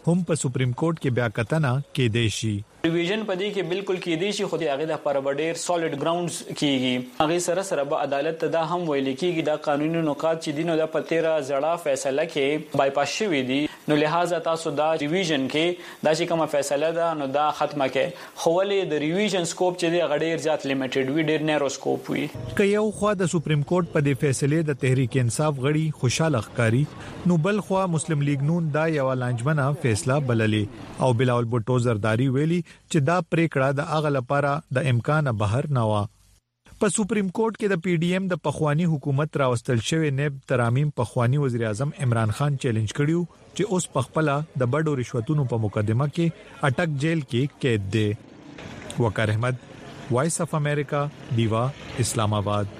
هم په سپریم کورټ کې بیا کتنه کې دی شي. ریویژن پدې کې بالکل کې دی شي خو د هغه د لپاره ډېر سالډ ګراوندز کیږي. هغه سره سره به عدالت ته دا هم ویل کیږي دا قانوني نقاط چې دینو د پتیرا زړه فیصله کې بایپاس شوی دی نو لہذا تاسو دا ریویژن کې دا چې کومه فیصله ده نو دا ختمه کې خو ولې د ریویژن سکوپ چې دی غډیر زیات لیمیټډ وی ډیر نیرو سکوپ وی. که یو خو د سپریم کورټ په دې فیصله د تحریک انصاف غړي خوشاله ښکاری نو بل خو مسلم لیگ نون دا یو لانجمنه فیصله بللې او بلاول بوټو زرداری ویلي چې دا پریکړه د اغه لپاره د امکان بهر نه و. په سپریم کورټ کې د پی ډی ایم د پخوانی حکومت راوستل شوی نیب ترامیم پخوانی وزیر اعظم عمران خان چیلنج کړیو چې اوس پخپله د بډو رشوتونو په مقدمه کې اٹک جیل کې قید دی. وقار احمد، وائس اف امریکا، دیوا، اسلام آباد.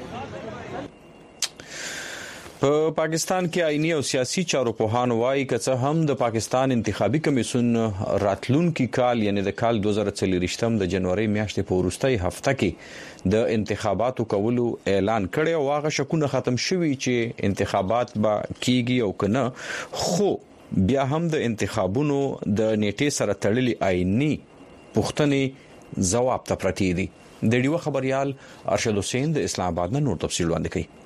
په پاکستان کې آئینی او سیاسي چارو پوهان وايي چې هم د پاکستان انتخابي کمیسیون راتلونکي کال یعنی د کال دوه زره څلور د جنوري میاشتې په وروستۍ هفته کې د انتخاباتو کولو اعلان کړی او هغه شکونه ختم شوي چې انتخابات به کیږي او کنه خو بیا هم د انتخابونو د نیټې سره تړلي آئینی پوښتنې جواب ته پرتی دي. د ډیو خبريال ارشد حسین د اسلام آباد نه نور تفصیل وړاندې کوي.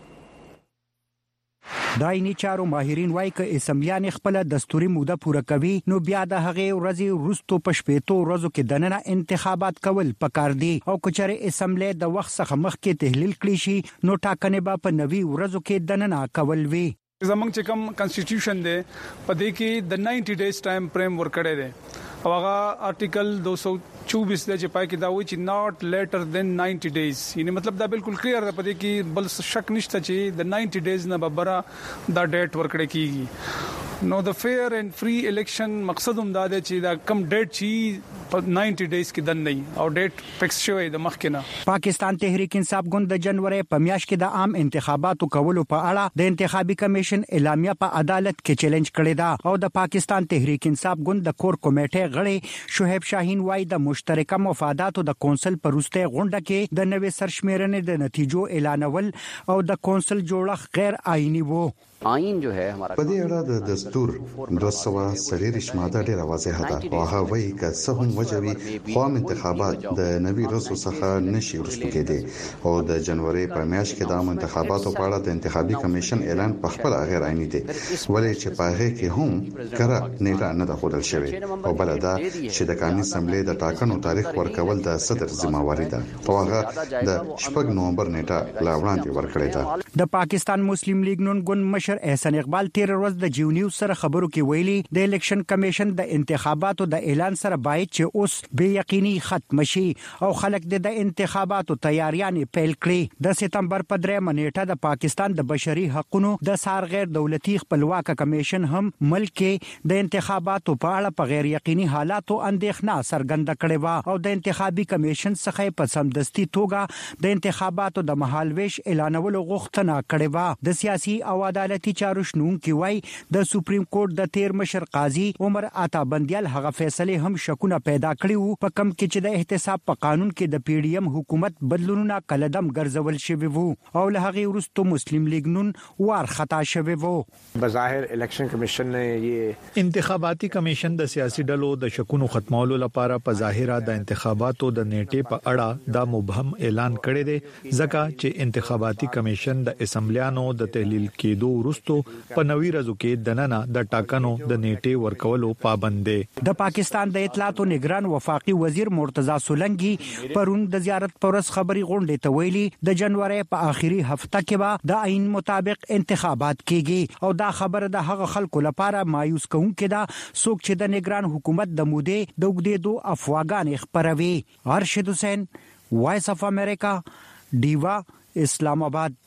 دایني چارو ماهرین وایي چې اسمبلیان خپل دستوري موده پوره کوي نو بیا د هغه ورځې وروسته په شپېتو ورځو کې دننه انتخابات کول پکار دي او کچره اسمبلی د وخت څخه مخکې تحلیل کړي شي نو ټاکنې به په نوي ورځو کې دننه کول وي. زمونږ چې کوم کانسټیټیوشن دی په دې کې د نائنٹی ډیز ټایم فریم ورکړی دی او هغه آرټیکل دو سو چوبیس د چې پای کې دا وایي چې ناٹ لیټر دین نائنٹی ډیز یعنی مطلب دا بالکل کلیر ده په دې کې بل شک نشته چې د نائنٹی ډیز نه ببره دا ډیټ ورکړی کیږي. نو د فیر اینڈ فری الیکشن مقصد هم دا دی چې دا کم ډیټ چی په نائنٹی ډیز کې دن نه او ډیټ فکس شوی د مخ کې نه. پاکستان تحریک انصاف ګوند د جنوري په میاشت کې د عام انتخاباتو کولو په اړه د انتخابي کمیشن اعلامیه په عدالت کې چیلنج کړی دا او د پاکستان تحریک انصاف ګوند د کور کمیټې غړي شعیب شاهین وايي د مشترکه مفاداتو د کونسل پروسته غونډه کې د نوې سرشمیرنې د نتیجو اعلانول او د کونسل جوړښت غیر آئینی وو. آئین جو ہے ہمارا په دې اړه د دستور دوه سوه څلوېښت ماده ډیره واضحه ده او هغه وایي چې څه هم وجوي خو انتخابات د نوي رسو څخه نشي ورستو کېدي او د جنوري په میاشت کې د انتخاباتو په اړه د انتخابي کمیشن اعلان په خپل غیر عیني دی ولې چې په هغه کې هم کړه نیټه نه ده خودل شوی او بل دا چې د قانوني اسمبلی د ټاکنو تاریخ ورکول د صدر ذمہواری ده او هغه د شپږ نومبر نیټه لا وړاندې ورکړې ده. د پاکستان مسلم لیگ نون ګوند مشر احسان اقبال تیر ورځ د جیو نیوز سره خبرو کې ویلي د الیکشن کمیشن د انتخاباتو د اعلان سره باید چې اوس به یقیني ختم شي او خلک د انتخاباتو تیاریاں پیل کړي. د سپتمبر په درېمه نیټه د پاکستان د بشري حقوقو د سار غیر دولتي خپلواک کمیشن هم ملک کې د انتخاباتو په اړه په غیر یقیني حالاتو اندېښنه څرګنده کړې و او د انتخابي کمیشن څخه په سمدستي توګه د انتخاباتو د مهالويش اعلانولو غوښتنه کړې و. د سیاسي او عدالتي چارو شنونکي وای د سپریم کورټ د تیر مشر قاضي عمر عطا بندیال هغه فیصله هم شکونه پیدا کړی وو په کم کې چې د احتساب په قانون کې د پی ډی ایم حکومت بدلونونه کلدم ګرځول شوی وو او له هغه وروسته مسلم لیگ نون وار خطا شوی وو. بظاهر الیکشن کمیشن نے یہ انتخاباتي کمیشن د سیاسي ډلو د شکونو ختمولو لپاره په ظاهره د انتخاباتو د نیټې په اړه دا مبهم اعلان کړی دی ځکه چې انتخاباتي کمیشن د اسمبلیانو د تحلیل کېدو وروسته په نوي ورځو کې دننه د ټاکنو د نیټې ورکولو پابند دی. د پاکستان د اطلاعات او نگران وفاقي وزیر مرتضی سولنګي پرون د زیارت پرس خبري غونډه ته ویلي د جنوري په آخري هفته کې به د عین مطابق انتخابات کیږي او دا خبره د هغه خلکو لپاره مایوس کوونکې ده څوک چې د نگران حکومت د مودې د وګړو افواګان خبروي. ارشد حسین، وایس اف امریکا، دیوا، اسلام آباد.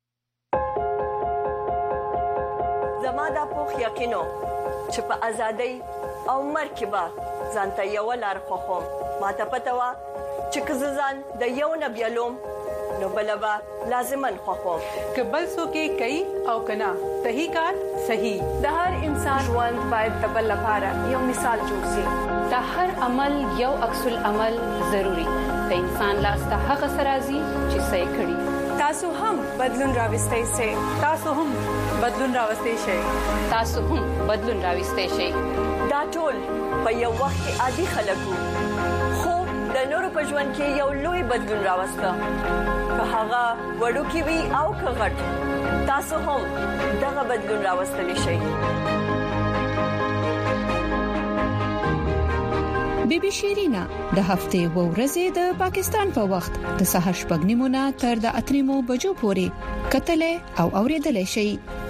زما دا پوخ یقینو چې په ازادۍ او مرکبه ځانته یو لار خوخم ماته پته وا چې که ځان د یو نبیلوم نو بلبا لازمن خوخم که بل څوک کوي او کنا صحیح کار صحیح. د هر انسان ژوند باید د بل لپاره یو مثال جوړ شي. د هر عمل یو عکس العمل ضروری د انسان لاس ته هغه سرازي چې صحیح کړي. تاسو هم بدلون راوستئ شئ. تاسو هم بدلون راوستئ شئ. تاسو هم بدلون راوستئ شئ. دا ټول په یو وخت کې عادي خلک وو خو د نورو په ژوند کې یو لوی بدلون راوسته که هغه وړوکی وي او که غټ تاسو هم دغه بدلون راوستلی شئ بیبي شیرینا د هفته و ورځې د پاکستان په وخت د سهار شپږ نیمونه تر د اتریمو بجو پورې کتلې او اوریدلې شي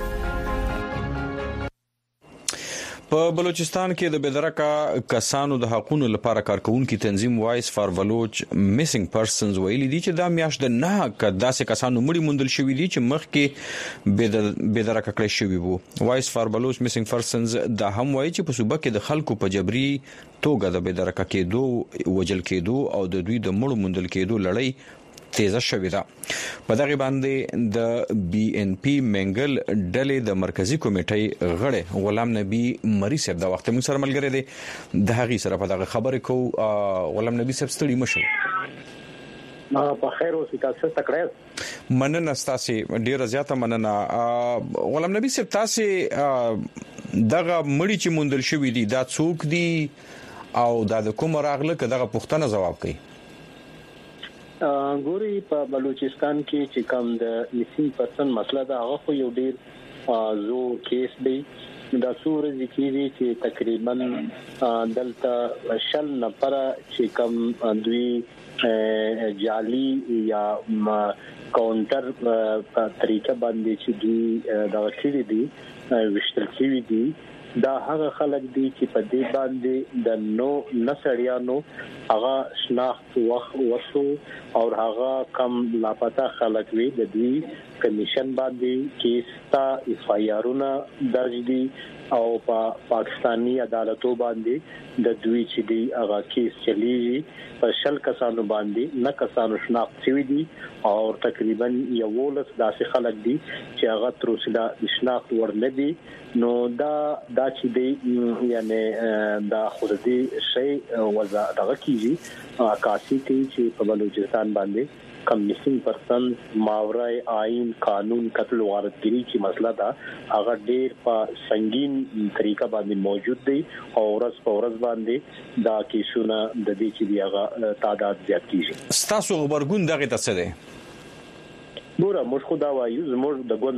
په بلوچستان کې د بېدرکه کسانو د حقوقو لپاره کارکونکو تنظیم وایس فار بلوچ میسنګ پرسنز ویلي دي چې دا میاشت د نه کداسې کسانو مړي موندل شوې دي چې مخکې بېدرکه کړی شوی وو وایس فار بلوچ میسنګ پرسنز دا هم وایي چې په صوبه کې د خلکو په جبري توګه د بېدرکه کېدو وجل کېدو او د دوی د مړو موندل کېدو لړۍ تیزه شوې ده په دغه باندې د بي ان پی منګل ډلې د مرکزی کمیټې غړي غلام نبی مری صاحب دا وخت موږ سره ملګری دي د هغه سره په دغه خبرې کو غلام نبی صاحب ستړي مشه په خیر او تاسو تکړه مننه تاسو ډیره زیاته مننه غلام نبی صاحب تاسو دغه مړی چې موندل شوې دي دا څوک دي او دا د کوم راغله کداغه پوښتنه جواب کوي ګوري په بلوچستان کې چې کوم د میسینګ پرسن مسله دا هغه خو یو ډیر زو کیس دی دا سور ذکرې چې تقریبا دلته شل نفر چې کوم دوی جعلی یا کاونټر په طریقه باندې چې دوی دا کړی دي وشتل کړی دي دا هغه خلک دي چې په دې باندې د نو نسړیانو هغه شناخت وخت وسو او هغه کم لاپتا خلک وي د دوی کمیشن باندې کیستا اف آی آرونه درج دي او په پا پاکستانی عدالتو باندې د دوی چې دی هغه کیس چلیږي په شل کسانو باندې نه کسانو شناخت شوی دي او تقریبا یو ولس داسې خلک دي چې هغه تر اوسه د شناخت ورنه دي نو دا دا چې دی یعنی دا خود دې شی وضع دغه کیږي عکاسي کوي چې په بلوچستان باندې کم میسنګ پرسن ماورای آئین قانون قتل وارثګری چې مسله ده هغه ډېر په سنگین طریقه باندې موجود دی او ورځ په ورځ باندې دا کیسونه د دې چې هغه تعداد زیات کیږي ستاسو خبرګون دغه څه دی نور موږ خو دا وایو زموږ د ګوند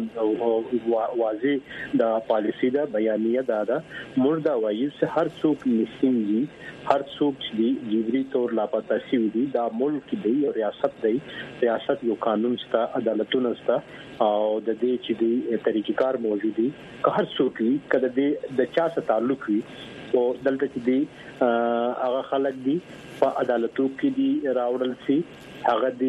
واضح د پالیسی دا بیانیه دا ده موږ دا وایو چې هر څوک میسنګ دي هر څوک چې جبري تور لاپتا شي دي دا ملک دی او ریاست دی ریاست یو قانون ستا عدالتونه ستا او د دې چې دی طریقې کار موجود دي هر څوک کله دې د چا سره تعلق وي او دلته چې دی هغه خلک دي په عدالتو کې دي راوړل شي هغه د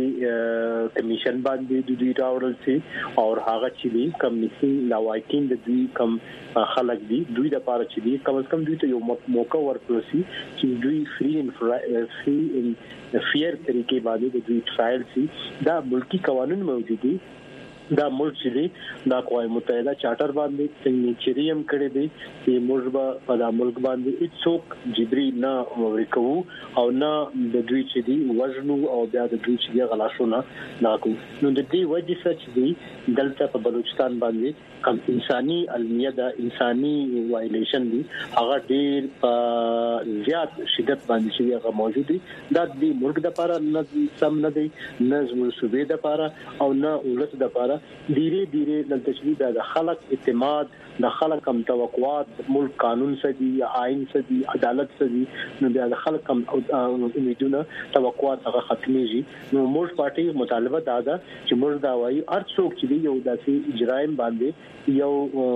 کمیشن باندې د دوی راوړل شي او هغه چې دی کمیشن لاواکین د دوی کم خلک دي دوی د پاره چې دی کم از کم دوی ته یو موقع ورکړي چې دوی فری ان فری ان فیر طریقې باندې د دوی ټرایل شي دا ملکی قوانين موجود دي دا ملک چې دی دا قوای متحده چارټر باندې سنګچریم کړی دی چې موږ په دا ملک باندې هیڅوک جبري نه ورکو او نه د دوی چې دی وژنو او بیا د دوی چې غلاشونه ناکو نو د دې وجه څخه چې دی دلته په بلوچستان باندې کم انساني علمیه دا انساني وایلیشن دی هغه ډیر په زیات شدت باندې چې هغه موجود دي دا د ملک د لپاره نه سم نه دی نه زموږ صوبې د لپاره او نه ولس د لپاره ډیره ډیره د تشریح د خلک اعتماد د خلک کم توقعات ملک قانون سدي آئین سدي عدالت سدي نو د خلک کم امیدونه توقعات هغه ختميږي نو موږ پارټي مطالبه دا ده چې موږ دا وایي هر څوک چې یو داسې اجرایم باندې یو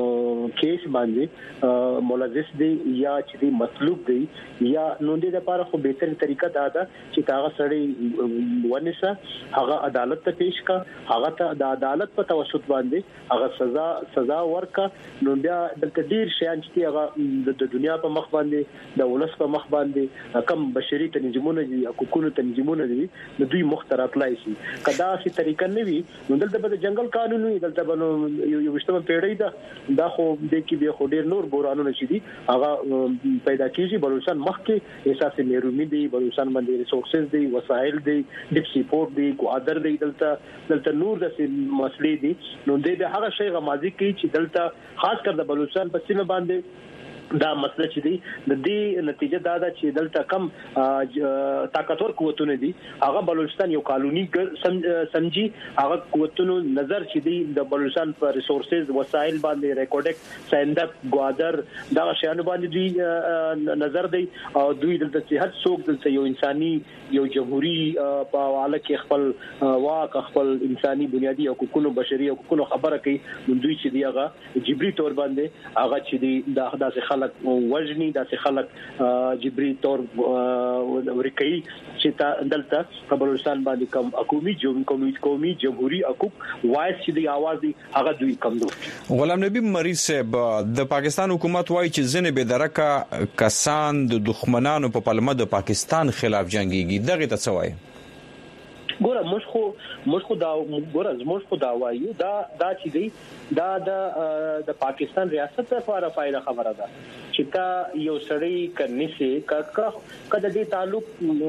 کیس باندې ملزم دی یا چې مطلوب دی یا نو د لپاره خو به تر طریقه دا ده چې هغه سړی ونیسه هغه عدالت ته پیش کا هغه ته د عدالت په توسط باندې هغه سزا سزا ورکا نو بیا د ډیر شیان چې هغه د دنیا په مخ باندې د ولس په مخ باندې کم بشري تنظیمونه دي حقوقو تنظیمونه دي د دوی مخترات لای شي کدا شي طریقه نه وي نو دلته به جنگل قانون وي دلته به یو وشتمه پیړۍ ده دا خو د کې به خو ډیر نور بورانونه شي دي هغه پیدا کیږي بلوچستان مخ کې احساس مېرومي دي بلوچستان باندې ریسورسز دي وسایل دي ډیپ سپورټ دي کو ادر دي دلته دلته نور د مسلې دي نو د هغه شی غمازي کوي چې دلته خاص کر د بلوچستان په سیمه باندې دا مسله چې دی د دې نتیجه دا ده چې دلته کم طاقتور قوتونه دي هغه بلوچستان یو قانوني سمجي هغه قوتونو نظر چې دی د بلوچستان پر ریسورسز وسایل باندې ریکورډک سندک ګوادر دا شیانو باندې دوی نظر دی او دوی دلته چې هر څوک دلته یو انساني یو جمهوریت په حواله کې خپل واک خپل انساني بنیادی حقوقونو بشري حقوقونو خبره کوي دوی چې دی هغه جبري تور باندې هغه چې دی د داسې خلک وجني داسې خلک جبري تور ورکی چې تا دلته په بلوچستان باندې کوم حکومي جمهوریت قومي جمهوریت حقوق وایس چې دی आवाज دی هغه دوی کم دو غلام نبی مریض صاحب د پاکستان حکومت وایي چې ځنه به درکه کسان د دښمنانو په پلمه د پاکستان خلاف جنگيږي دغه ته څه وایي ګوره موږ خو موږ خو دا ګوره موږ خو دا وایو دا دا چې دی دا د د پاکستان ریاست لپاره فایده خبره ده چې تا یو سړی کني سي ککه کله دې تعلق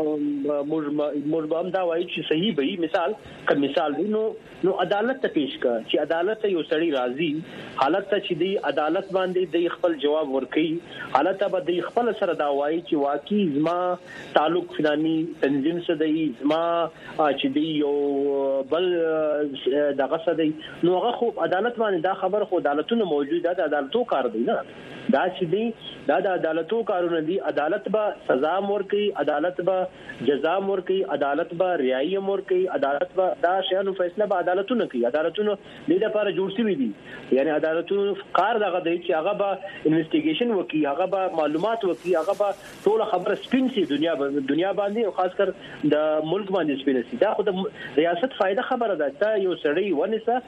موږ هم دا وایو چې صحیح به مثال ک مثال دی نو نو عدالت ته پیش کا چې عدالت یو سړی راضي حالت ته چې دی عدالت باندې د خپل جواب ورکړي حالت به د خپل سره دا وایي چې واقعي زما تعلق فلاني تنظیم سره دی زما چې دی یو بل دغه څه دی نو هغه خو عدالت باندې دا خبر خو عدالتونو موجوده ده عدالتو کار دی نه دا چې دی دا د عدالتو کارونه دي عدالت به سزا مور کوي عدالت به جزا مور کوي عدالت به رعایي مور کوي عدالت به دا شیانو فیصله به عدالتونه کوي عدالتونه د دې لپاره جوړ شوي دي یعنی عدالتونو کار دغه دی چې هغه به انویسټیګیشن وکړي هغه به معلومات وکړي هغه به ټول خبره سپین سي دنیا دنیا باندې او خاص کر د ملک باندې سپین سي دا خو د ریاست فائدہ خبره ده چې یو سړی ونسه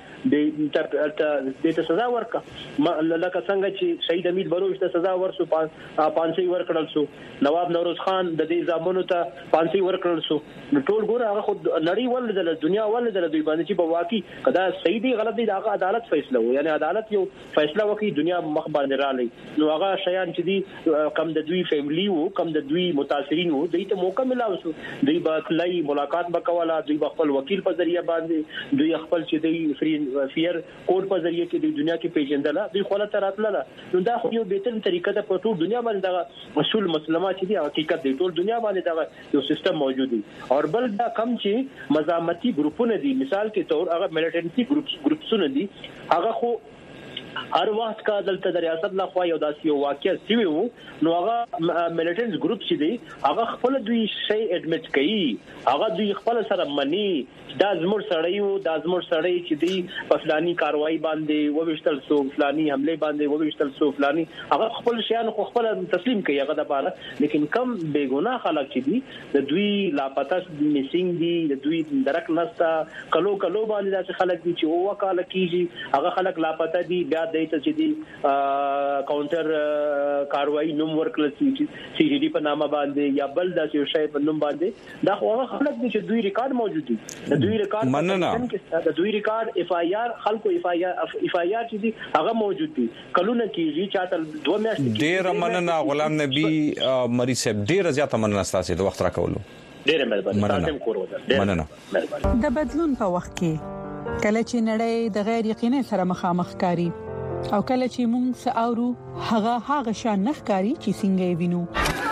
د د سزا ورکا لکه څنګه چې شهید امید بلوچ ته سزا ورسو پانسي ورکړل شو نواب نوروز خان د دې ځامنو ته پانسي ورکړل شو نو ټول ګوره هغه خو نړۍ ول د دنیا ول د دوی باندې چې په واقعي کدا صحیح دی غلط دی هغه عدالت فیصله وو یعنی عدالت یو فیصله وکي دنیا مخ باندې را لې نو هغه شیان چې دی کم د دوی فیملی وو کم د دوی متاثرین وو دوی ته موقع ملاو شو دوی با کلای ملاقات وکولا دوی خپل وکیل په ذریعہ باندې دوی خپل چې دی فری فیر کوډ په ذریعہ کې د دنیا کې پیژندل دوی خپل تراتله نو دا خو یو بهتر طریقه ده په ټول دنیا باندې دا اصول مسلمات چې دی حقیقت دی ټول دنیا باندې دا یو سیستم موجود دی او بل دا کم چې مزامتي ګروپونه دي مثال کې تور هغه ملیټنسي ګروپس ګروپسونه دي هغه خو هر وخت کا دلته د ریاست لا خو یو داسې یو واقعي سوي وو نو هغه ملیټنس ګروپ چې دی هغه خپل دوی شی اډمټ کوي هغه دوی خپل سره مني دا زموږ سړی وو دا زموږ سړی چې دی په فلاني کاروایی باندې وويشتل سو فلاني حمله باندې وويشتل سو فلاني هغه خپل شیان خو خپل تسلیم کوي هغه د پاره لیکن کم بیګونا خلک چې دی د دوی لاپتا میسینګ دي د دوی درک نستا کلو کلو باندې داسې خلک دي چې او وکاله کیږي هغه خلک لاپتا دي بیا د ته چې دی کاونټر کاروایی نوم ورکړل سی ډي ډي په نامه باندې یا بل داسې یو شی په نوم باندې دا هغه خلک دي چې دوی ریکارډ موجود دي د دوی ریکارډ مننه د دوی ریکارډ اف آی آر خلکو اف آی آر اف آی آر چې دي هغه موجود دي کلونه کیږي چاته دوه میاشتې ډیر مننه غلام نبی مری صاحب ډیر زیاته مننه تاسو د وخت راکولو ډیر مهرباني تاسو کور وځه مننه د بدلون په وخت کې کله چې نړۍ د غیر یقیني سره مخامخ کاری او کله چې موږ ساورو هغه هغه شان نخکاری چې څنګه وینو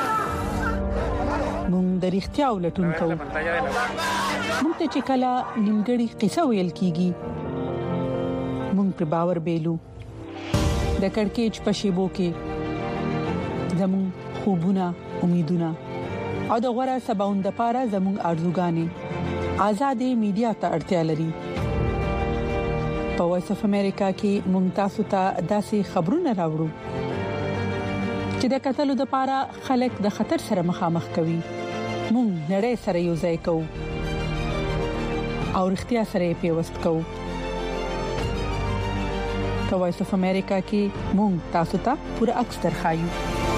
موږ د اړتیا ولټون کوو موږ ته چې کله نیمګړی قصه ویل کیږي موږ په باور بیلو د کڑکېچ په شیبو کې زموږ خوبونه امیدونه او د غوړه سباوند لپاره زموږ ارزوګانې آزادې میډیا ته اړتیا لري په وایس اف امریکا کې ممتاز ته داسې خبرونه راوړو چې د قتل د لپاره خلک د خطر سره مخامخ کوي مونږ نړۍ سره یو ځای کوو او اړتیا سره پیوست کوو په وایس اف امریکا کې مونږ تاسو ته پوره عکس درخایو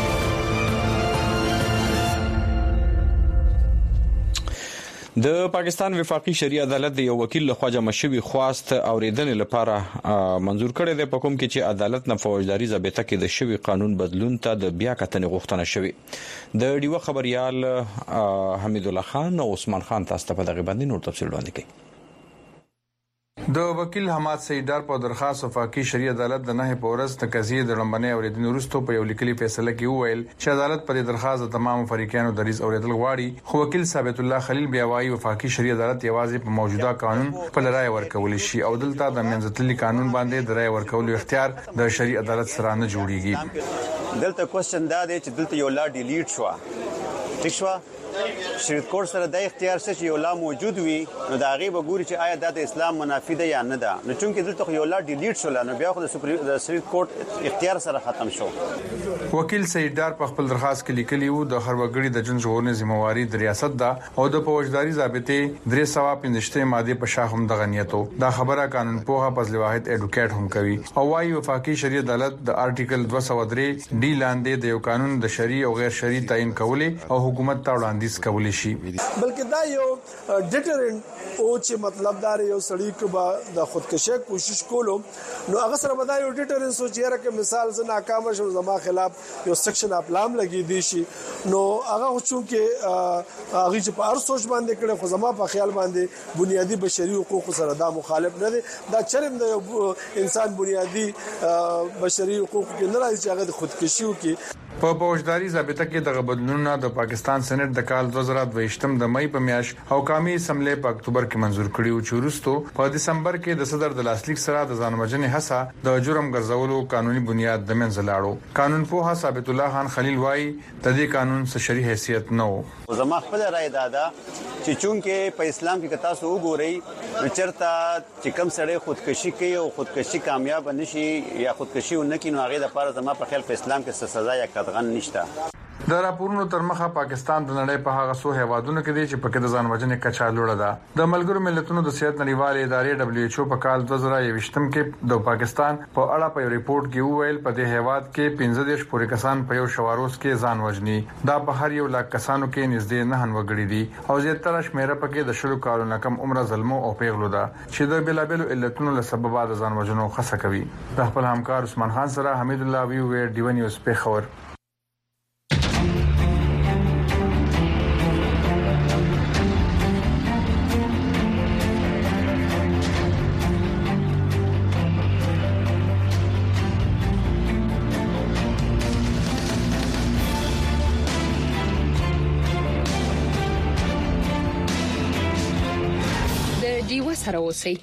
د پاکستان وفاقي شرعي عدالت د یو وکیل لخوا جمع شوی خواست اوریدنې لپاره منزور کړی دی په کوم کې چې عدالت نه فوجداري ضابطه کې د شوی قانون بدلون ته د بیا کتنې غوښتنه شوی د ډیو خبريال حمید الله خان او عثمان خان تاسو ته په دغه باندې نور تفصیل وړاندې کړي د وکیل حماد سیدار په درخواست وفاقي شرعي عدالت د نه پورز د قضیې د لمبنې اوریدنې وروسته په یو لیکلي فیصله کې وویل چې عدالت پر درخواست د تمام فریقانو دریز اوریدل غواړي خو وکیل ثابت الله خلیل بیا وايي وفاقي شرعي عدالت یوازې په موجوده قانون په لړای ورکول شي او دلته د منځتلي قانون باندې د رائے ورکولو اختیار د شرعي عدالت سره نه جوړیږي. دلته کوېسچن دا دی چې دلته یو لا ډیلیټ شو ټیک شو شریعت کورټ سره د اختیار څخه چې یو لا موجود وي نو دا غي به ګوري چې آیا د اسلام منافي ده یا نه ده نو چونکې دلته یو لا ډیلیټ شو نو بیا خو د سپریم د شریعت کورټ اختیار سره ختم شو. وکیل سیدار په خپل درخواست کې لیکلی وو د هر وګړي د جن ژغورنې ذمہواری د ریاست ده او د فوجداري ضابطې درې سوه پنځه ماده په شاه هم د غنیتو دا خبره قانون پوها فضل واحد اډوکیټ هم کوي او وايي وفاقي شرعي عدالت د آرټیکل دوه سوه درې ډی لاندې د یو قانون د شرعي او غیر شرعي تعین کولې او حکومت ته وړاندیز کولې شي بلکې دا یو ډیټرنټ او چې مطلب دا یو سړی کو د خودکشي کوشش کولو نو هغه سره به دا یو ډیټرنټ سوچ راکې مثال زه ناکام شوم زما خلاف یو سیکشن اف لام لګی دی شي نو هغه چون کې هغه چې په هر سوچ باندې کړي خو زما په خیال باندې بنیادی بشري حقوق سره دا مخالف نه دي دا چرم د انسان بنیادی بشري حقوق کې نه راځي چې هغه خودکشي وکړي. په فوجداري ضابطه کې د بدلونونو د پاکستان سېنات د کال دوه زره دوه د مې په میاشت او قومي اسمبلی په اکتوبر کې منزور کړی او چې وروسته په دسمبر کې د صدر د لاسلیک سره د ځانوژنې هڅه د جرم ګرځولو قانوني بنیاد د منځ لاړو. قانون پوها ثابت الله خان خلیل وايي د دې قانون څخه شرعي حیثیت نه وو. زما خپل رائے دادا چې چونکې په اسلام کې کتا سو وګورئ چرته چې کم سړی خودکشي کوي او خودکشي کامیاب نشي یا خودکشي ونکړي نو هغه د لپاره زما په خیال په اسلام کې سزا یا قطعاً نشته. د راپورونو تر مخه پاکستان د نړۍ په هغه څو هیوادونو کې دی چې پکې د ځانوژنې کچا لوړه ده. د ملګرو ملتونو د صحت نړیوالې ادارې دبليو ایچ او په کال دوه زره یو کې د پاکستان په اړه په ریپورت کې وویل په دې هیواد کې پنځه دېرش پورې کسان په یو شواروز کې ځان وژني. دا په هر یو لاک کسانو کې نږدې نه وګړي دي او زیاتره شمیره پکې د شلو کالونو کم عمر ظلمو او پیغلو ده چې د بلابلو علتونو له سببه د ځان وژنو خصه کوي. د خپل همکار عثمان خان سره حمید الله وی وی ډیو نیوز په خبر. سره اوسئ.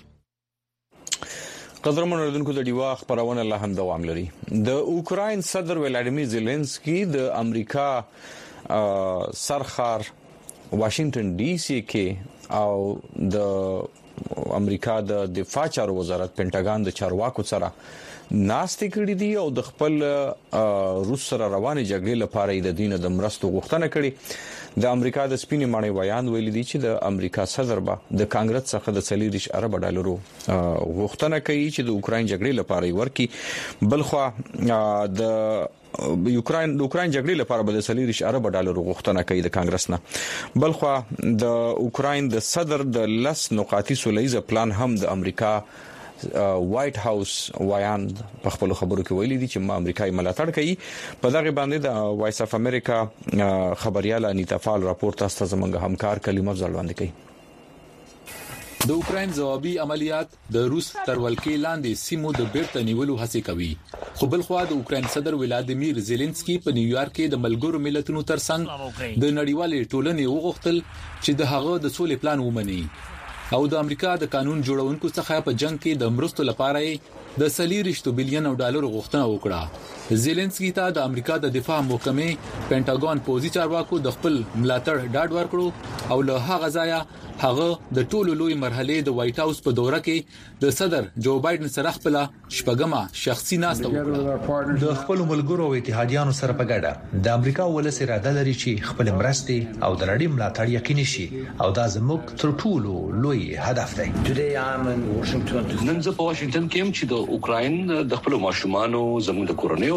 قدرمن اوریدونکو د ډیوا خبرونه لا هم دوام لري. د اوکراین صدر ولادیمیر زيلنسکي د امریکا سرخار واشنگټن ډي سي کې او د امریکا د دفاع چارو وزارت پینټاګان د چارواکو سره ناستې کړې دي او د خپل روس سره روانې جګړې لپاره د دین د مرستو غوښتنه کړې. د امریکا د سپینې ماڼۍ ویان ویل دي چې د امریکا صدر به د کانګرس څخه د څلوېښت ارب ډالرو غوښتنه کوي چې د اوکراین جګړې لپاره ورکړي. بلخو د یوکرين د اوکراین جګړې لپاره به د څلوېښت ارب ډالرو غوښتنه کوي د کانګرس نه. بلخو د اوکراین د صدر د لس نقاطي سولېزه پلان هم د امریکا وایټ هاوس وایان په خپل خبرو کې ویلي دي چې ما امریکایي ملاتړ کوي. په دغه باندې د وایس اف امریکا خبرياله انیتا فال راپورټ تاسو زموږ همکار کلمه ځلوند کوي. د اوکراین ځوابي عملیات د روس تر ولکې لاندې سیمو د بیرته نیولو هڅه کوي. خو بل خو د اوکراین صدر ولادیمیر زيلنسکي په نیویارک کې د ملګرو ملتونو ترڅنګ د نړیوالې ټولنې وغوښتل چې د هغه د سولې پلان ومني او د امریکا د قانون جوړونکو څخه په جنگ کې د مرستو لپاره د څلوېښت بلین ډالر غوښتنه وکړه. زيلنسکي ته د امریکا د دفاع محکمې پینټاګون پوزي چارواکو د خپل ملاتړ ډاډ ورکړو او له هغه ځایه هغه د ټولو لوی مرحله د وایټ هاوس په دوره کې د صدر جو بایدن سره خپل شپږمه شخصي ناسته وکړه. د خپل ملګرو او اتحادیانو سره په ګډه د امریکا ولس اراده لري چې خپل مرستې او د نړۍ ملاتړ یقیني شي او دا زموږ تر ټولو لوی هدف دی. نن زه په واشنگټن کې يم چې د اوکراین د خپل ماشومانو زموږ د کورنیو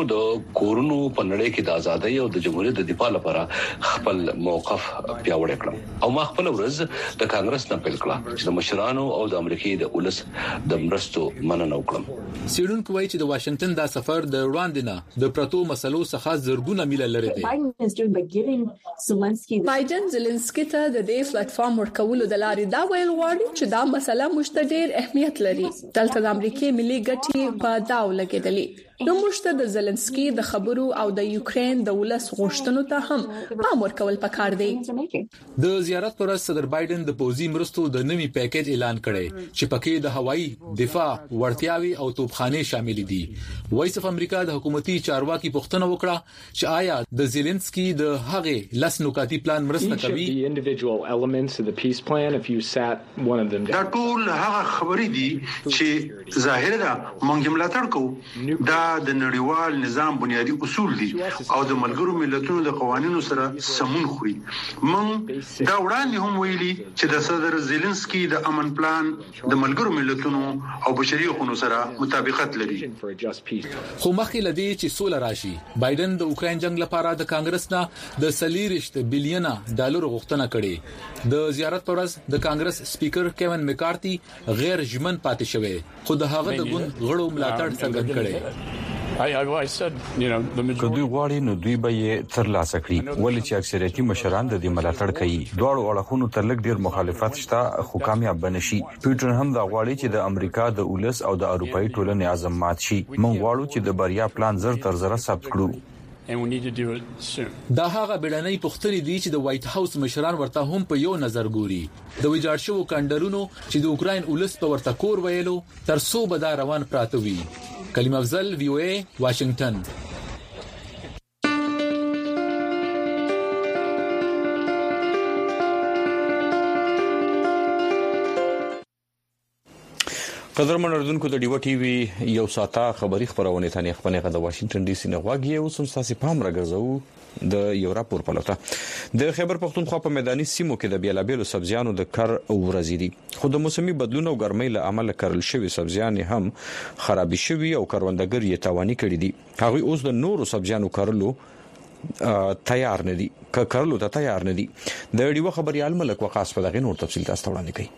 د کورونو په نړۍ کې د ازادۍ او د جمهوریت د دفاع لپاره خپل موقف پیاوړی کړ او ما خپل ورځ د کانګرس نه پیل کړ چې د مشرانو او د امریکای د ولس د مرستو مننه وکړم. سیډونکو وایي چې د واشنگټن دا سفر د وړاندې د پروتو مسلو څخه زرګونه میله لري دی. بایدن زيلنسکي ته د دې پلیټ فارم ورکولو د لارې دا ویل غواړي چې دا مسله مشتډیر اهمیت لري. دلته د امریکای ملي ګټې په داو لګیدلې. نو مشته د زيلنسکي د خبرو او د یوکرين د ولس غوښتنو ته هم پام ورکول پکار دی. د زیارت پر صدر بایدن د پوزي مرستو د نوي پیکیج اعلان کړي چې پکې د هوایي دفاع وړتیاوي او توپخانه شامل دي. وایس اف امریکا د حکومتي چارواکي پوښتنه وکړه چې آیا د زيلنسکي د هغه لس نکاتی پلان مرسته کوي. دا ټول هغه خبرې دي چې ظاهر ده مونږ ملاتړ کوو. دا د نړیوال نظام بنیادی اصول دي او د ملګرو ملتونو د قوانینو سره سمون خوري. مونږ دا وړاندې هم ویلي چې د صدر زيلنسکي د امن پلان د ملګرو ملتونو او بشري حقوقو سره مطابقت لري. خو مخکې لدی چې سوله راشي بایدن د اوکرين جنگ لپاره د کانګرس نه د سلیریشت بلینه ډالر غوښتنه کړې. د زیارت پر ورځ د کانګرس سپیکر کیون مکارتي غیر ژمن پاتې شوی خو د هغه د ګوند غړو ملاتړ څرګند کړي. کدوې غواړي نو دوی به یې ترلاسه کړي ولې چې اکثریتي مشران د دې ملاتړ کوي. دواړو اړخونو ته لږ ډیر مخالفت شته خو کامیاب بنشي. پیټر هم دا غواړي چې د امریکا د ولس او د اروپאי ټولنې اعظم مات شي. موږ غواړو چې د بریا پلان زر تر زر ثبت کړو. دا هغه بیړنۍ پوښتنې دي چې د وایټ هاوس مشران ورته هم په یو نظر ګوري. د ویجاړ شوو کندرونو چې د اوکرين ولس په ورته کور ویلو تر څو به دا روان پراته وي. کلیم افضل وی او ای واشنگټن. قدرمن اردوونکو د ډیو ټي وي یو ساته خبری خبرونه ته خپلنه د واشنگټن ډي سي نه غواګي او سم ساسي پام راګرځو د یو راپور په لټه. د خیبر پختونخوا په میداني سیمو کې د بیلابېلو سبزیانو د کر او ورزي دي خو د موسمي بدلون او ګرمۍ له امله کرل شوی سبزیان هم خرابې شوی او کروندګر یې تاواني کړي دي. هغه اوس د نورو سبزیانو کرلو تیار نه دي ک کرلو ته تیار نه دي. د ډیو خبريال ملک وقاص په دغه نور تفصیل تاسو وړاندې کوي.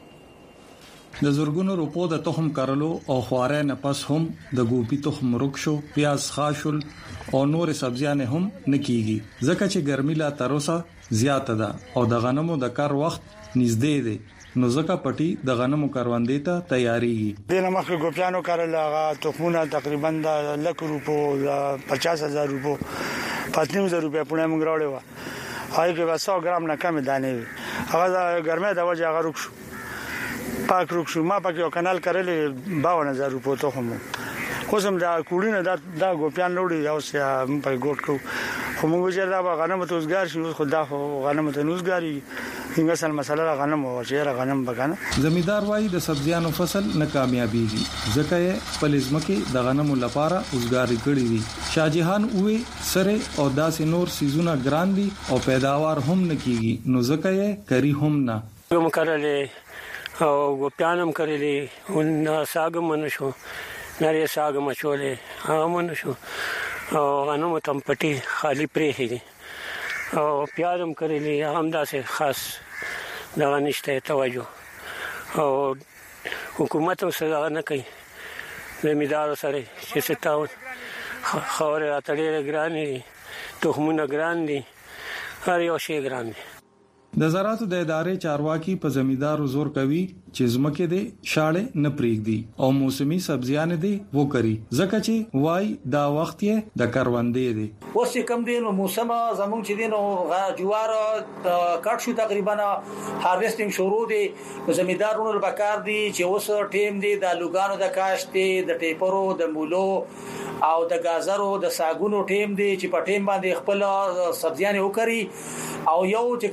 د زورګونو روپو د تخم کرلو او خواره نه پس هم د ګوپی تخم رکشو پیاز خاشل او نور سبزیان هم نکېږي ځکه چې ګرمي لا تروسه زیاته ده او د غنمو د کار وخت نږدې دی نو ځکه پټي د غنمو کاروندې ته تیاریږي. د نمخ ګوپیانو کارل هغه تخمونه تقریبا د لک روپو پچاس هزار روپو پاتنیم زر روپیا پونه موږ راوړل و. هغه کې سو ګرام نه کم دانه وي. هغه ګرمه د وجه هغه رکشو پاک روک شو. ما پکې یو کانال کړل باون هزار روپو ته هم کوم دا کوړینه دا دا ګوپیان لوړي او سه په ګوټ کو خو موږ چې دا غنم ته وزګار شو خو دا غنم ته نوزګاری څنګه سل مسله غنم او چې غنم بګانه. زمیدار وایي د سبزیانو فصل ناکامیابیږي ځکه یې پليزمکه د غنمو لپاره وزګاری کړی دي. شاهجهان وې سره او داسې نور سيزونه ګران دي او پیداوار هم نکېږي نو ځکه یې کری هم نه. کوم کارلې او ګوپیانم کړلې او ساګم منشو نری ساګم چولې هغه منشو او غنمو تم پټي خالی پرې هي او پیازم کړلې هم داسې خاص دا نشته توجه او حکومت سره نه کوي. زمیدار سره چې ستاو خوره اتړې ګرانې تخمونه ګران دي هر یو شی ګران دي. د زراعت د ادارې چارواکي په زمیدارو زور کوي چې زمکه دې شاړې نه پریږدي او موسمي سبزیان دې وکړي ځکه چې وای دا وخت یې د کروندې دي. اوس کم دي نو موسم زمونږ چې دي نو جوار کټ شو تقریبا هارویسټینګ شروع دي. زمیدارونو لپاره دي چې اوس ټیم دي د لوګانو د کاشت دي د ټیپرو د مولو او د گازرو د ساګونو ټیم دي چې په ټیم باندې خپل سبزیان وکړي او یو چې کم دي زموږ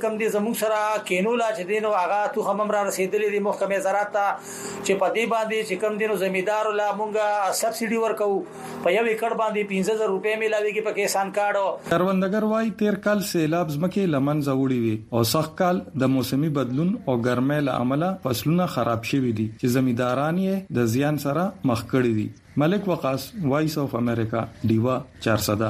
زموږ سره کینولا چې دینو هغه تو هم را رسیدلې د محکمه زراعت ته چې په دې باندې چې کم دینو زمیدار لا مونږه سبسيډي ورکو په یو ایکړ باندې پنځه زره روپۍ ملاويږي په کسان کارډ. کروندګر وايي تیر کال سیلاب زمکه لمن زوړی وي او سخت کال د موسمي بدلون او ګرمۍ له امله فصلونه خراب شوي دي چې زمیداران یې د زیان سره مخ کړي دي. ملک وقاص، وایس اف امریکا، ډیوا چارسده.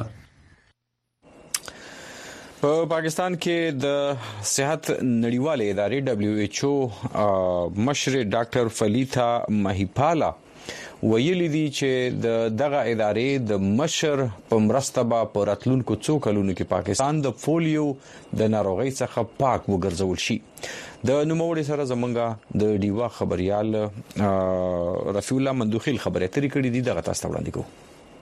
په پاکستان کې د صحت نړیوالې ادارې دبليو ایچ او مشر ډاکټر فلیتا مهیپالا ویلي دي چې د دغه ادارې د مشر په مرسته به په راتلونکو څو کلونو کې پاکستان د پولیو د ناروغۍ څخه پاک وګرځول شي. د نوموړي سره زمونږه د ډیوا خبريال رفیع الله مندوخیل خبرې اترې کړې دي. دغه تاسو ته وړاندې کوم.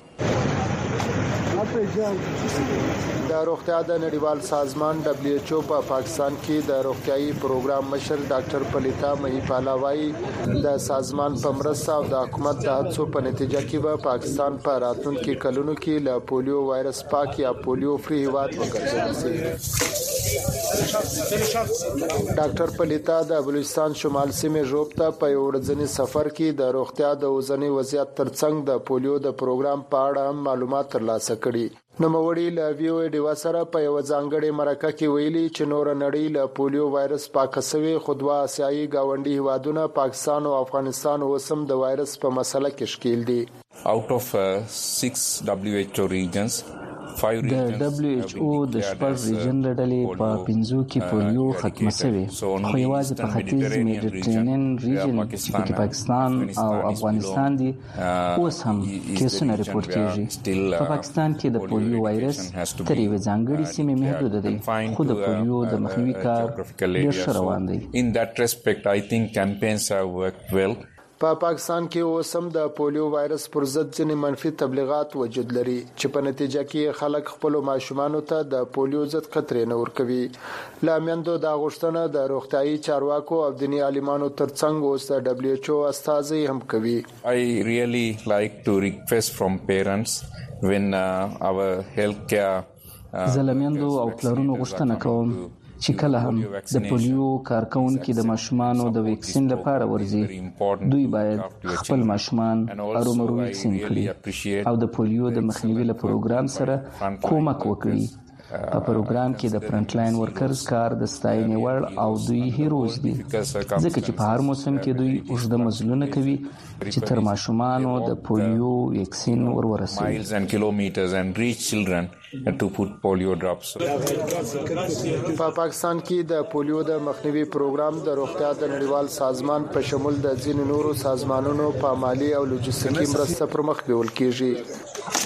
د روغتیا د نړیوال سازمان دبليو ایچ او په پاکستان کې د روغتيایي پروګرام مشر ډاکټر پلیتا مهیپالا وايي د سازمان په مرسته او د حکومت د هڅو په نتیجه کې به پاکستان په راتلونکو کلونو کې له پولیو وایرس پاک یا پولیو فری هیواد وګرځول شي. ډاکټر پلیتا د بلوچستان شمال سیمې ژوب ته په یو ورځنی سفر کې د روغتیا د اوسنی وضعیت ترڅنګ د پولیو د پروګرام په اړه معلومات ترلاسه کړي. نوموړي له وی او ډیوا سره په یو ځانګړي مرکه کې ویلي چې نور نړۍ له پولیو وایرس پاک شوی خودوا آسیایي گاونډي هیوادونه پاکستان او افغانستان اوسم د وایرس په مسله کې شکیل دي. Out of uh, six W H O regions, د دبليو ایچ او د شپږ ریجن لړلې په پنځو کې پولیو ختمه شوی، خو یوازې په ختیځ میډیټرینین ریجن کې پاکستان او افغانستان دي اوس هم کیسونه راپور کیږي. په پاکستان کې د پولیو وایرس تر یوې ځانګړې سیمې محدود دی، خو د پولیو د مخنیوي کار ډېر ښه روان دی. In that respect, I think campaigns have worked well. په پا پاکستان کې اوسم د پولیو وایرس پر ضد ځینې منفي تبلیغات وجود لري چې په نتیجه کې خلک خپل ماشومانو ته د پولیو ضد خطرې نه ورکوي. لامندو د غوښتنه د روغتيایي چارواکو او دیني عالمانو ترڅنګ اوس د دبليو ایچ او استازي هم کوي. I really like to request from parents when uh, our healthcare زلمندو او پلرونو غوښتنه کوم چې کله هم د پولیو کارکونکو د ماشومانو د ویکسین لپاره ورځي، دوی باید خپل ماشومان ارومرو ویکسین کړي او د پولیو د مخنیوي لپاره پروګرام سره کومک وکړي. په پروګرام کې د فرنٹ لاین ورکرز کار د ستاینې وړ او دوی هیروز دي، ځکه چې په هر موسم کې دوی اوږده مزلونه کوي چې تر ماشومانو د پولیو ویکسین ورورسوي. miles and kilometers and reach children to put polio drops. په پاکستان کې د پولیو د مخنیوي پروګرام د روغتیا د نړیوال سازمان په شمول د ځینو نورو سازمانونو په مالی او لوجستیکي مرسته پر مخ بیول کیږي.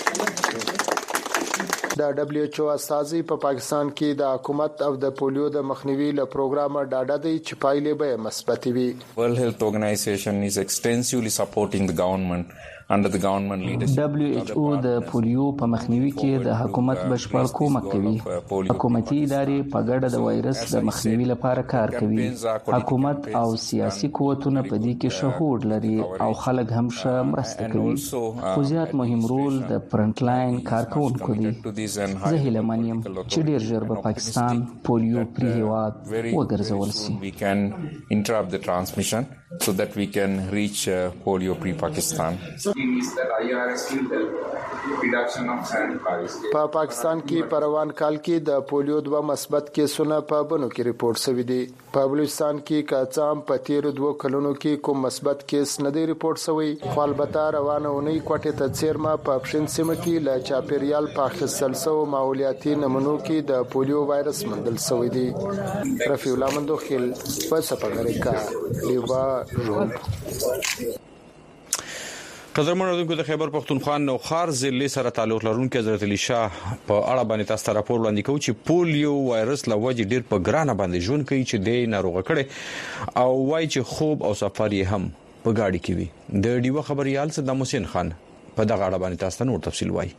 د دبليو ایچ او استازي په پاکستان کې د حکومت او د پولیو د مخنیوي له پروګرام ډاډه دي چې پایلې به مثبت وي. World Health Organization is extensively supporting the government under the government leadership. دبليو ایچ او د پولیو په مخنیوي کې د حکومت بشپړ کومک کوي. حکومتي ادارې په ګډه د وایرس د مخنیوي لپاره کار کوي. حکومت او سیاسي قوتونه په دې کې شهود لري او خلک هم ښه مرسته کوي. خو زیات مهم رول د فرنٹ لاین کارکونکو دی. زه هیله من یم چې ډیر ژر به پاکستان پولیو فری هیواد وګرځول شي. We can interrupt the transmission so that we can reach uh, polio free Pakistan. په پاکستان کې په روان کال کې د پولیو دوه مثبت کیسونه په بنو کې ریپورت شوی دي. په بلوچستان کې کاڅام په تیرو دوه کلونو کې کوم مثبت کیس نه دی ریپورت شوی، خو البته روانه اونۍ کوټه ته چیرما په پښین سیمه کې ل چاپیریال په خصلسو ماحولیاتي نمونو کې د پولیو وایرس مندل شوی دی. رفیع الله مندوخیل وایس اف امریکا، ډیوا روم. قدرمن اوردونکو د خیبر پختونخوا نو خار ضلع سره تعلق لرونکي حضرت علي شاه په اړه باندې تاسو ته راپور وړاندې کوي چې پولیو وایرس لوجه ډیر په ګرانه باندې ژوند کوي چې د ناروغه کړي او وایي چې خوب او سفر یې هم په گاډي کې وي. د ډیو خبريال صدام حسین خان په دغه اړه باندې تاسو ته نور تفصیل وایي.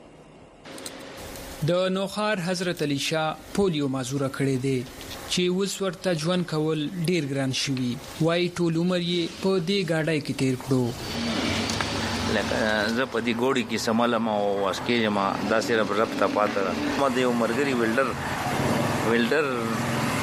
د نوخار حضرت علي شاه پولیو مازوره کړي دي چې اوس ورته ژوند کول ډیر ګران شوی، وایي ټول عمر یې په دې گاډي کې تیر کړو. لکه زه په دې ګوډي کې سمالم او واسکې ما دا سره رب ته پاتره ما د یو مرګري ویلډر ویلډر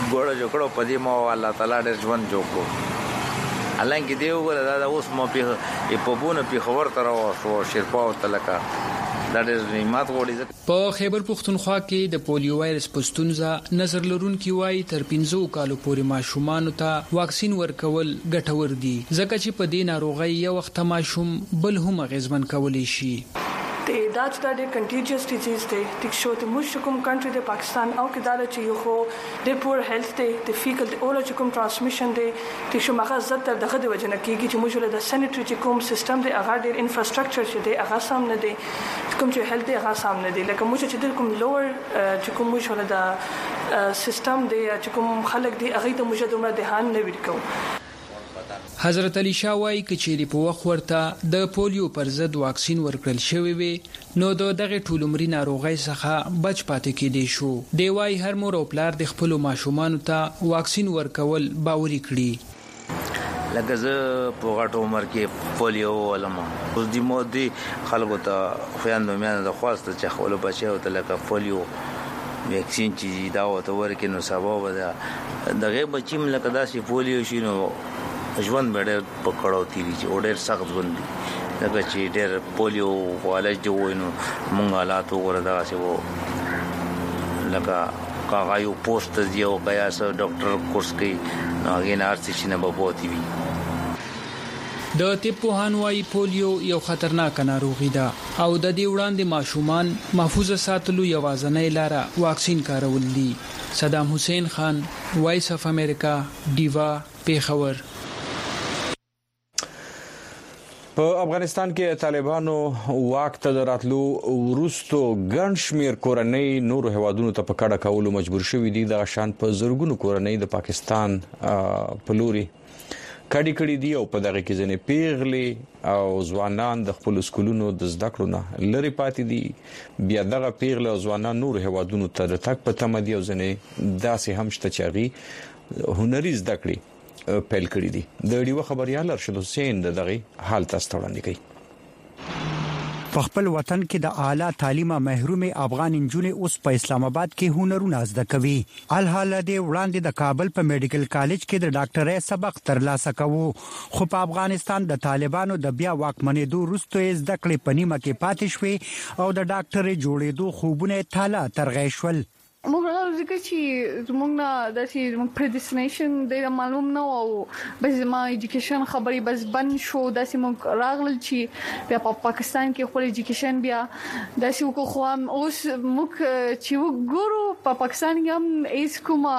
ګوړه جوړو په دې مو الله تعالی ډېر ژوند جوړ کو الان کې دی وګوره دا اوس مو په په بونه په خبر تر او شرپاو تلکا دا ډېر نعمت وړي. په خیبر پختونخوا کې د پولیو وایرس پستونزه نظر لرونکي وایي تر پنځو کالو پورې ماشومان ته واکسین ورکول ګټور دي ځکه چې په دې ناروغي یو وخت ماشوم بل هم غیزمن کولی شي. دا چې دا د کنټیجیس ډیزیز دی ټیک شو ته موږ کوم کنټری د پاکستان او کې دا چې یو خو د پور هیلث دی د فیکل د اول چې کوم ترانسمیشن دی ټیک شو مخه زړه تر دغه د وجنه کېږي چې موږ له د سانیټری چې کوم سیستم دی هغه د انفراستراکچر چې دی هغه سم نه دی کوم چې هیلث دی هغه سم نه دی لکه موږ چې د کوم لوور چې کوم موږ له د سیستم دی چې کوم خلک دی هغه ته موږ دومره دهان نه ورکو. حضرت علی شاه وايي چې په وخت ورته د پولیو پر ضد واکسین ورکړل شوی وي نو دغه ټولمري ناروغي څخه بچ پاتې کېدی شو. دی وايي هر مور او پلار د خپل ماشومان ته واکسین ورکول باوري کړي. لکه زه په غټ عمر کې پولیو ولما اوس د مودي خلکو ته خويندو مې د خواسته چې خپل بچو ته لکه پولیو ویکسین چې دا وته ورکې نو سبب ده دغه بچیم لکه داسې پولیو شینو ژوند ډېر پکړاو تیری چې ډېر سخت ژوند دي لکه چې ډېر پولیو والج دی وینو مونږ حالات وردا چې وو لکه کاغایو پوسټ دی او بیا سره ډاکټر کورس کوي هغه نه ارڅ شي نه بوتي وي. د طب پوهان وايي پولیو یو خطرناک ناروغي ده او د دې وړاندې ماشومان محفوظ ساتلو یوازینۍ لاره واکسین کارول دي. صدام حسین خان، وایس اف امریکا، دیوا، پیښور. په افغانستان کې طالبانو واک ته راتلو وروسته ګڼ شمېر کورنۍ نورو هیوادونو ته په کډه کولو مجبور شوې دي. د شان په زرګونو کورنۍ د پاکستان په لوري کډی کړي دي او په دغه کې ځنې پیغلي او ځوانان د خپل سکولونو د زده کړو نه لري پاتې دي. بیا دغه پیغلي او ځوانان نور هیوادونو ته د تک په تمه دي او ځنې داسې هم شته چې هغه هنري زده کړي پیل کړی دي. د ډیو خبريال ارشد حسین دغه حال تاسو وړاندې کوي. په خپل وطن کې د اعلی تعلیمه محروم افغان انجونې اوس په اسلام آباد کې هنرونه زده کوي. الحال د وړاندې د کابل په میډیکل کالج کې د ډاکټرۍ سبق ترلاسه کوي خو په افغانستان د طالبانو د بیا واکمنېدو وروسته زده کړې په نیمه کې پاتې شوې او د ډاکټرۍ جوړېدو خوبونه تالا ترغې شول. موږ راغلو ځکه چې زموږ نه داسې زموږ پریډیسټینیشن ډېر معلوم نه او بس ما ایجوکیشن خبرې بس بند شو. داسې موږ راغلل چې بیا په پاکستان کې خپل ایجوکیشن بیا داسې وکړو خو اوس موږ چې وګورو په پاکستان کې هم هیڅ کومه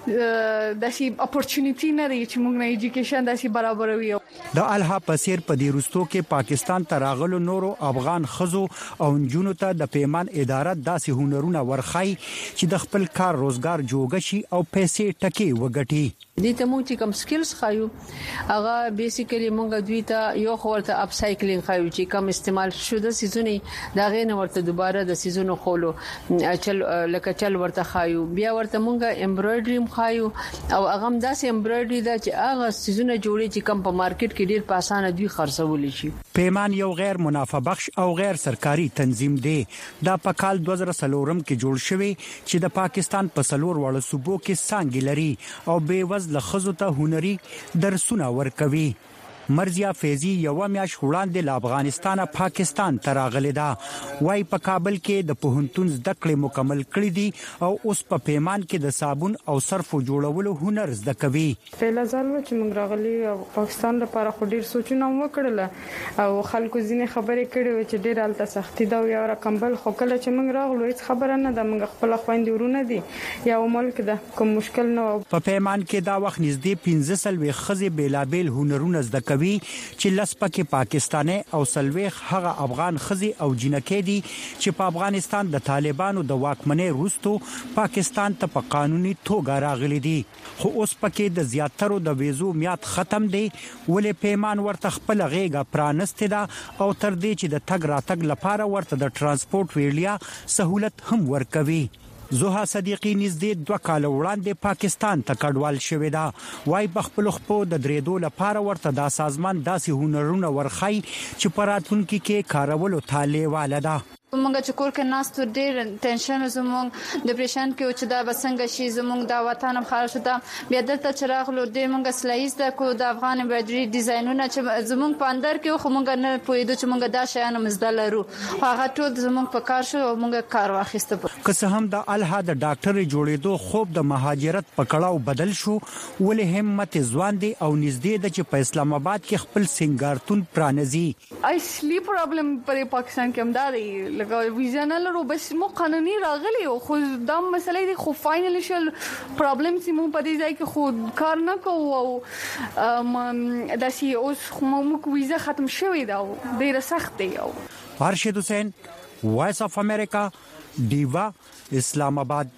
داسې اپورچونټی نه لري چې موږ نه ایجوکیشن داسې برابروي. د الها پسیر په دې وروستو کې پاکستان ته راغلو نورو افغان خزو او جنونو ته د پیمان اداره داسې هنرونه ورخای چې د خپل کار روزګار جوړ شي او پیسې ټکی وګټي. دې ته موږ چې کوم سکلز خایو هغه بیسیکلی موږ دوی ته یو خورته اپ سایکلینګ خایو چې کوم استعمال شوه سيزونه دا غینه ورته دوباره د سيزونو خولو چل لکه چل ورته خایو بیا ورته موږ امبرايډري خایو او هغه داسې امبرايډري دا چې هغه سيزونه جوړي چې کوم په مارکیټ کې ډیر په اسانه دوی خرڅول شي. پیمان یو غیر منافع بخش او غیر سرکاري تنظیم دی. دا په کال دوه زره څلور کې جوړ شوی چې د پاکستان په څلور وړو صوبو کې څنګه لري او به وز لخصو ته هنري درسونه ورکوي. مرزیا فیضی یو میاش وړاندې له افغانستانه پاکستان ته راغلی دا وای په کابل کې د پوهنتون زده کړې مکمل کړې دي او اوس په پیمان کې د صابون او صرف جوړولو هنر زده کوي. په لازم چې موږ راغلي او پاکستان لپاره خو ډیر سوچونه وکړل او خلکو ځینې خبرې کړې و چې ډیر الته سختي دا یو رقم بل خو کله چې موږ راغلو هیڅ خبره نه ده. موږ خپل خويندې ورونه دي یا ملک ده کوم مشکل نه. په پیمان کې دا وخت نږدې پنځه سلوي خزي بیلابل هنرونه زده کوي چې لسپکه پاکستاني او سلويخ هغه افغان خزي او جنکې دي چې په افغانستان د طالبانو د واکمنۍ وروسته پاکستان ته په قانوني توګه راغلي دي خو اوس پکې د زیاترو د ویزو میاد ختم دي ولې پیمان ورته خپل غېګه پرانسته ده او تر دې چې د تګ راتګ لپاره ورته د ترانسپورت ویلیا سہولت هم ورکوي. زوها صدیقی نږدې دوه کال وړاندې پاکستان ته کډوال شوې ده. وای بخپل خپو د درېدو لپاره ورته د سازمان داسې هنرونه ورخای چې پراتونکو کې کارولو تاله واله ده. موږ چې کور کې ناس ته ډېر ټینشن زموږ ډیپریشن کې او چې دا بسنګ شي زموږ د وطن خارج شته بیا دلته چراغ لور دې موږ سلایز د کو د افغان امبرايډري ډیزاینونه چې زموږ په اندر کې خو موږ نه پوهېدو چې موږ دا شیان مزدل لرو هغه ټول زموږ په کار شو موږ کار واخیسته که هم د الها د ډاکټر جوړېدو خوب د مهاجرت په کړهو بدل شو ولې همت ځوان دي او نږدې د چې په اسلام آباد کې خپل سنگارتون پرانځي آی سلیپ پرابلم پر پاکستان کې همداري لکه ویزا نه لرو بس مو قانوني راغلي او خو دا مسلې دي خو فاینانشل پرابلم چې مو په دې ځای کې خو کار نه کوو او دا سي اوس خو مو ویزا ختم شوې دا ډیره سخت دی او ارشد حسین وایس اف امریکا دیوا اسلام آباد.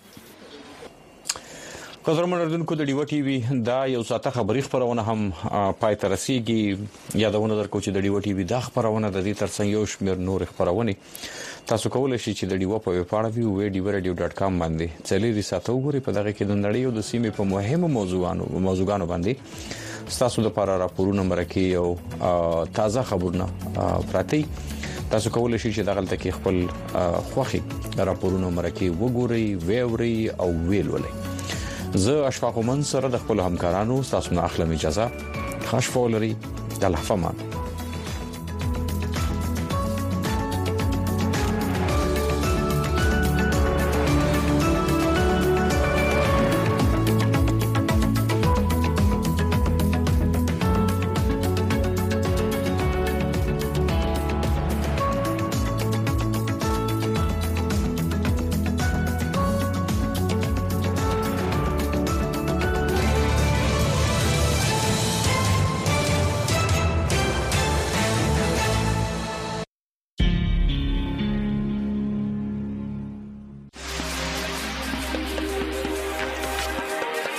قدرمن اردوونکو د ډیو ټي وي دا یو ساته خبري خبرونه هم پای ته رسیدي یادونه درکو چې د ډیو ټي وي دا خبرونه د دې ترڅنګ یو شمېر نور خبرونه تاسو کولای شئ چې د ډیو په ویب پاڼه وی وی ډیو رادیو ډاټ کام باندې چلیري ساتو غوري په دغه کې د نړۍ او د سیمې په مهمو موضوعاتو موضوعاتو باندې تاسو لپاره راپورونه مرکه او تازه خبرونه پراتی تاسو کولای شئ چې دغه تل کې خپل خوخي راپورونه مرکه وګورئ ویوري او ویلولئ. زه اشفاق من سره د خپل همکارانو تاسو نه اخلم اجازه خاص فولري د لحظه